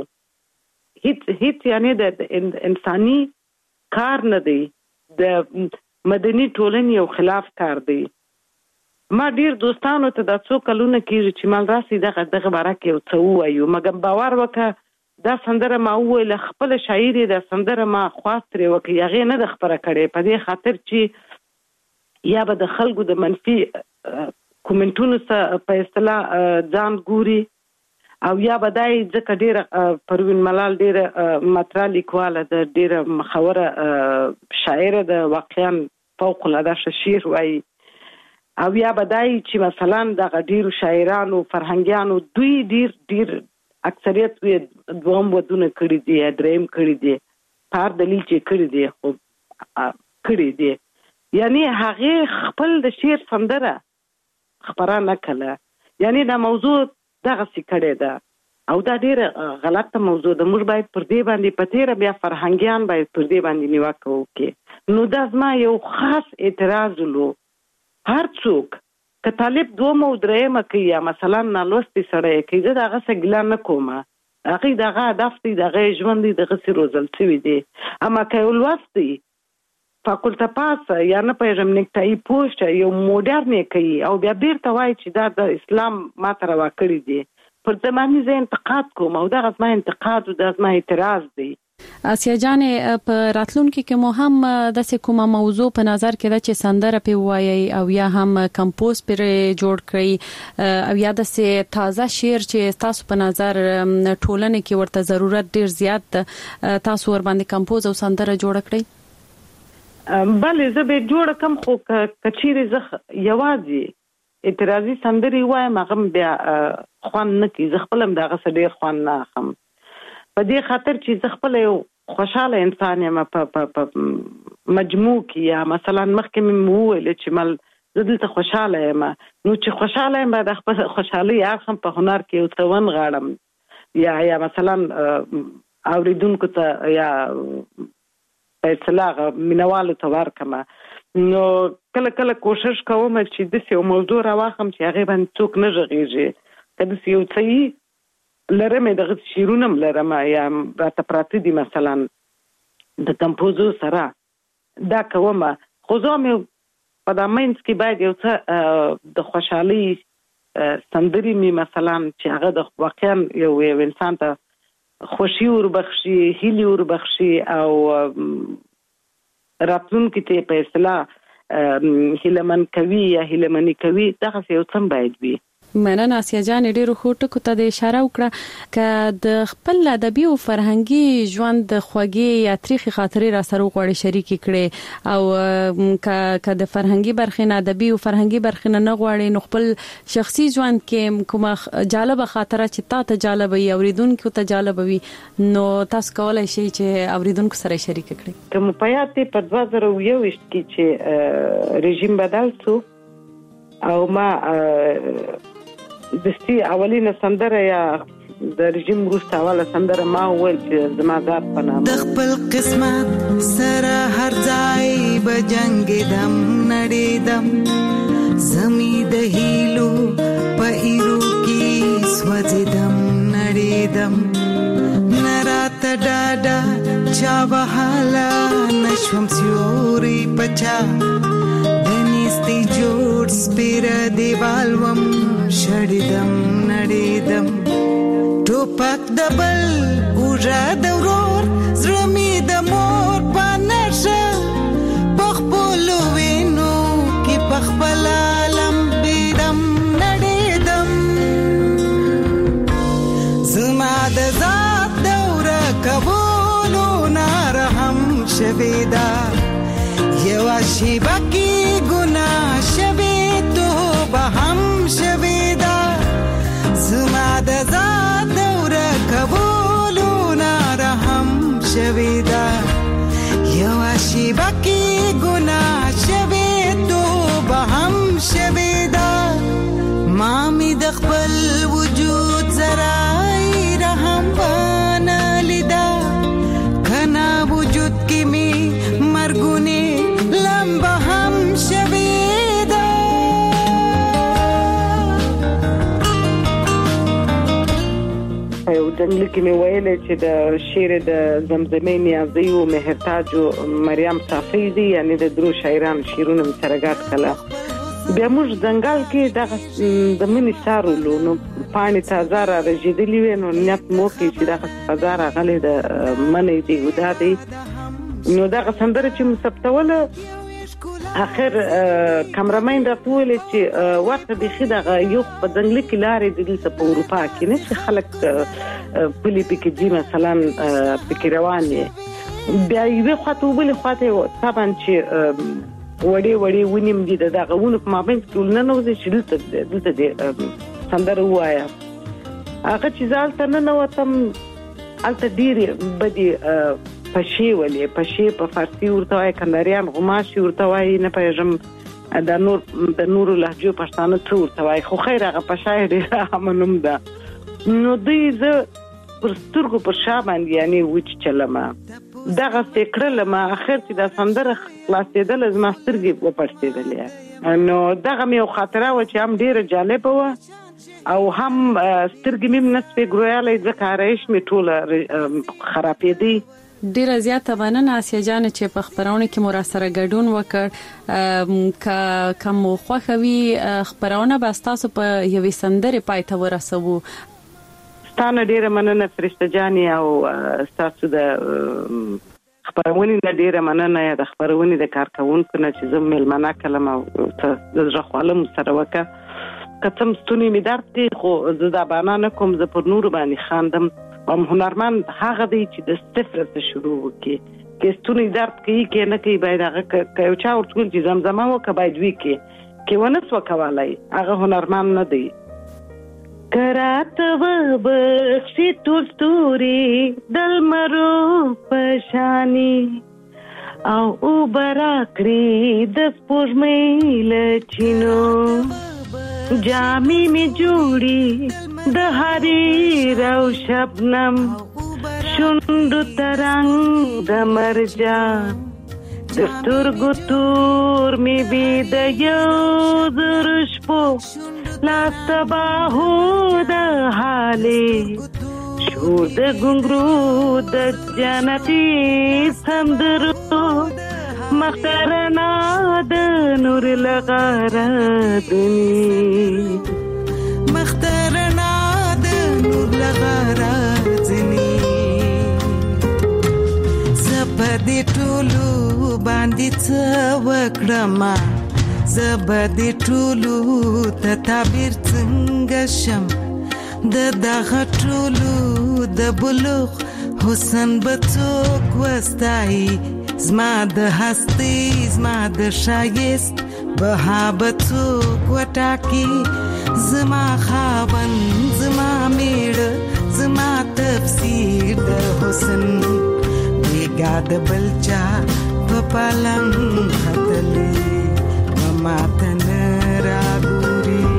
هیڅ یعنی د انساني کار نه دی د مدني ټولنې او خلاف کار دی ما ډیر دوستانو ته د څو کلونه کې چې مال راسي دغه باره کې او څه وایو مګم باور وکړه دا سندره ما وویل خپل شاعر د سندره ما خواستره وکړي هغه نه د خبره کړي په دې خاطر چې یا به د خلکو د منفي کومنټونو په اصطلاح ځان ګوري او یا به دای ځکه ډیره پروین ملال ډیره مطرح لیکواله د ډیره مخوره شاعر د واقعا فوق العاده شعر وایي او یا به دای چې مثلا د ډیرو شاعرانو فرهنګیانو دوی ډیر اکثریت دوم ودونه کړی دي دریم کړی دي پر دلیل چې کړی دي خو کړی دي یعنی هغه خپل د شعر سندره خبره نه کړه یعنی دا موضوع دغه سکړه ده او دا ډیره غلطه موضوع ده موږ باید پر دې باندې پتیره بیا فرهنګیان باید پر دې باندې نیوکه وکړي نو دا زما یو خاص اعتراض لو هر څوک که طالب دوم او دریم کوي یا مثلا نالوستي سره کوي دا هغه څه ګلا نه کومه هغه دغه هدف دی دغه ژوند دی دغه سی روزل شوی دی اما که ولوستي فاکولټه پاس یا نه پېژم نکټای پوسټ یو موډرن کوي او بیا بیرته وایي چې دا د اسلام ماته روا کړی دی پر زماني زه انتقاد کوم او دا غوښمه انتقاد او دا غوښمه اعتراض دی اسیا جان په راتلونکو کې مو هم د کومه موضوع په نظر کې ده چې سندره په وایي او یا هم کمپوز پر جوړ کړی او یا د تازه شعر چې تاسو په نظر ټولنه کې ورته ضرورت ډیر زیات تاسو ور باندې کمپوز او سندره جوړ کړی بله زه به جوړ کم خو کچيري زه یوازې اعتراضي سندري وایم هغه بیا خوان نه کی زه خپلم دغه ډیر خوان نه اخم په دې خاطر چې زه خپل یو خوشاله انسان یم په مجموع کې یا مثلا مخکې مې وویل چې مل زه دلته خوشاله یم نو چې خوشاله یم د خپل خوشحالي اخم په هنر کې او څون غاړم یا مثلا اوریدونکو ته یا په اصطلاح مینوالو ته ورکمه نو کله کله کوشش کوم چې د یو موضوع راوخم چې هغه باندې څوک نه ژغېږي کله یو څه لرم د شیرونم لرم یا راته پراته دي مثلا د کمپوزو سره دا کومه خو زه مې په دامنځ کې باید یو څه د خوشحالي سندري می مثلا چې هغه د واقعا یو انسان ته خوشي وربخشي هیلي وربخشي او راتلونکي ته په اصطلاح هیلمن کوي یا هیلمنی کوي دا څه یو څه باید وي مننه اسیا جان ډیرو خوټو ته د اشاره وکړه ک د خپل ادبي او فرهنګي ژوند د خوږی یا تاریخي خاطرې را سره غوړي شریک کړي او ک د فرهنګي برخې نه ادبي او فرهنګي برخې نه غوړي نو خپل شخصي ژوند کې کومه جالب خاطره چې تا ته جالب وي اوریدونکو ته جالب وي نو تاسو کولای شئ چې اوریدونکو سره شریک کړئ کوم پیاته په 2021 کې چې رژیم بدل شو او ما دستي اولینه سندره یا د رژیم وروسته اوله سندره ما وویل چې زما ذات په نامه د خپل قسمت سره هر ځای به جنګېدم نړېدم زمي د هیلو په ایرو کې سوځېدم نړېدم نراته ډاډا چا وهاله نشوم سیوري پچا دنيستي جوړ سپیره دیوال وم شړېدم نړېدم ټوپک دبل ګوره د ورور زړه مې د مور په نشه پخپلو وینو کې پخپله لمبېدم نړېدم زما د ذات دوره کولو نارهم شوې ده یوه شیبه کې ګناه شوې توبه هم شوې ده زما د ذات دوره کولو نارهم شوې ده یوه شیبه کې ګناه شوې توبه هم شوې ده ما مې د خپل وجود ذرای رحم بانه لیده کنا وجود کې مې مرګونې لمبه هم شوې ده یو جنګل کې مې ویلې چې د شعر د زمزمې نیازي او مهرتاج او مریم صافی دي یعنی د درو شاعران شعرونه مې سره ګډ کړل بیا موږ ځنګل کې د منی سارولو نو پانی تازه را رژېدلې وې نو نیت مو کې چې د خزار غلې د منی دی ودا دی نو دا سندره چې مثبتوله اخر کامرامین راټول چې وخت به خیدا یو په ځنګل کې لارې د په اروپا کې نه چې خلک پلی پکې دي مثلا پکې روان دي بیا یو خاطر بل خاطر طبعا چې وړي ونیم دي دغه ونه په مابین ټول نه نوځي چې دلته دي سندره وایا هغه چې ځالته نه نوتم الته ډیره بدی پښې ولې پښې په فارسی ورته وای کندریان غماشي ورته وای نه پېژم د نور لهجو پښتانه څو ورته وای خو خیر هغه پښای ډیره همنوم ده نو دوی زه پر سترګو پر شابان یعنی وچ چلمه دغه فکر لمه اخر چې د سندره خلاصېدل زما سترګې وپړسېدلې نو دغه مې خاطره و چې هم ډیره جالب و او هم سترګې مې نسبه ګرویاله ځکه رئیس مې ټول خرابې دي ډیره زیاته مننه آسیا جان چې په خبرونه کې مو را سره ګډون وکړ کوم خوخوي خبرونه به تاسو په یوې سندره پاتې ورسوو ستانه ډیره مننه فرشته جاني او تاسو د خبرونه نه ډیره مننه د خبرونه د کارکونکو نه چې زم ملمنه کلمه د ځخوالم سره وکړه کتم ستونی می درد دی خو زه د بانانه کوم ز پر نور باندې خاندم ام هنرمند هغه دی چې د صفر څخه شروع وکړي کې ستونی درد کوي کې نه کوي باید هغه یو چا ورته چې زمزمه وکړي باید وی کې ونس وکوالای هغه هنرمند نه دی کرات و بخشی تورستوري دل مرو پشانی او برا کړی د سپوږمۍ لچینو جامی می جوړي د حریر او شبنم شوند ترنګ د مرجان د سترګو تور می بي د یو درشپو لا تباهو د حالې شو د ګنګرو د جنتي سندرو مخترنا د نور لغارادنی مخترنا د نور لغارادنی زبدي ټولو باندې څه وکړم زبدي ټولو ته تعبیر څنګه شم د دغه ټولو د بلوغ حسن بڅوک وستای زما د هستی زما د شایست بهابتو کوټاکی زما خاون زما میړه زما تفسیر د حسن بیګا د بلچا په پالنګ خطلې مما تن راګوري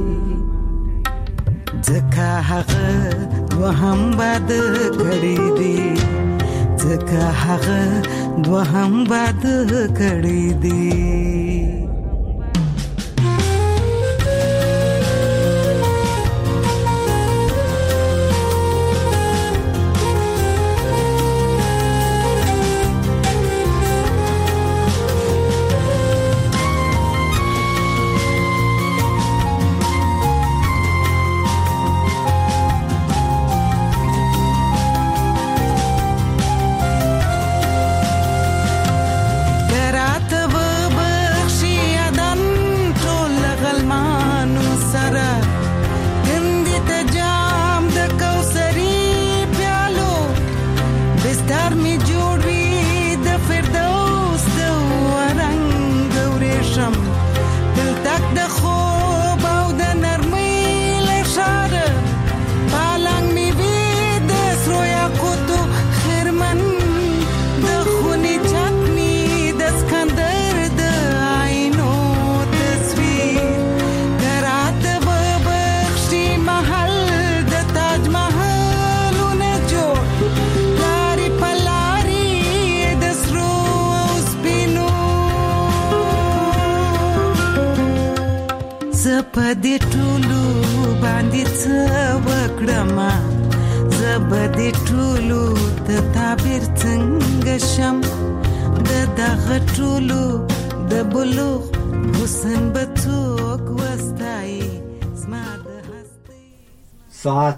ځکه هغه وهم باد کړی دی ځکه هغه دوهم باد کړی دی دې ټولو باندې څه وکړم زبدې ټولو د تعبیر څنګه شم د دغه ټولو د بلوغ حسن به څوک وستایي ساعت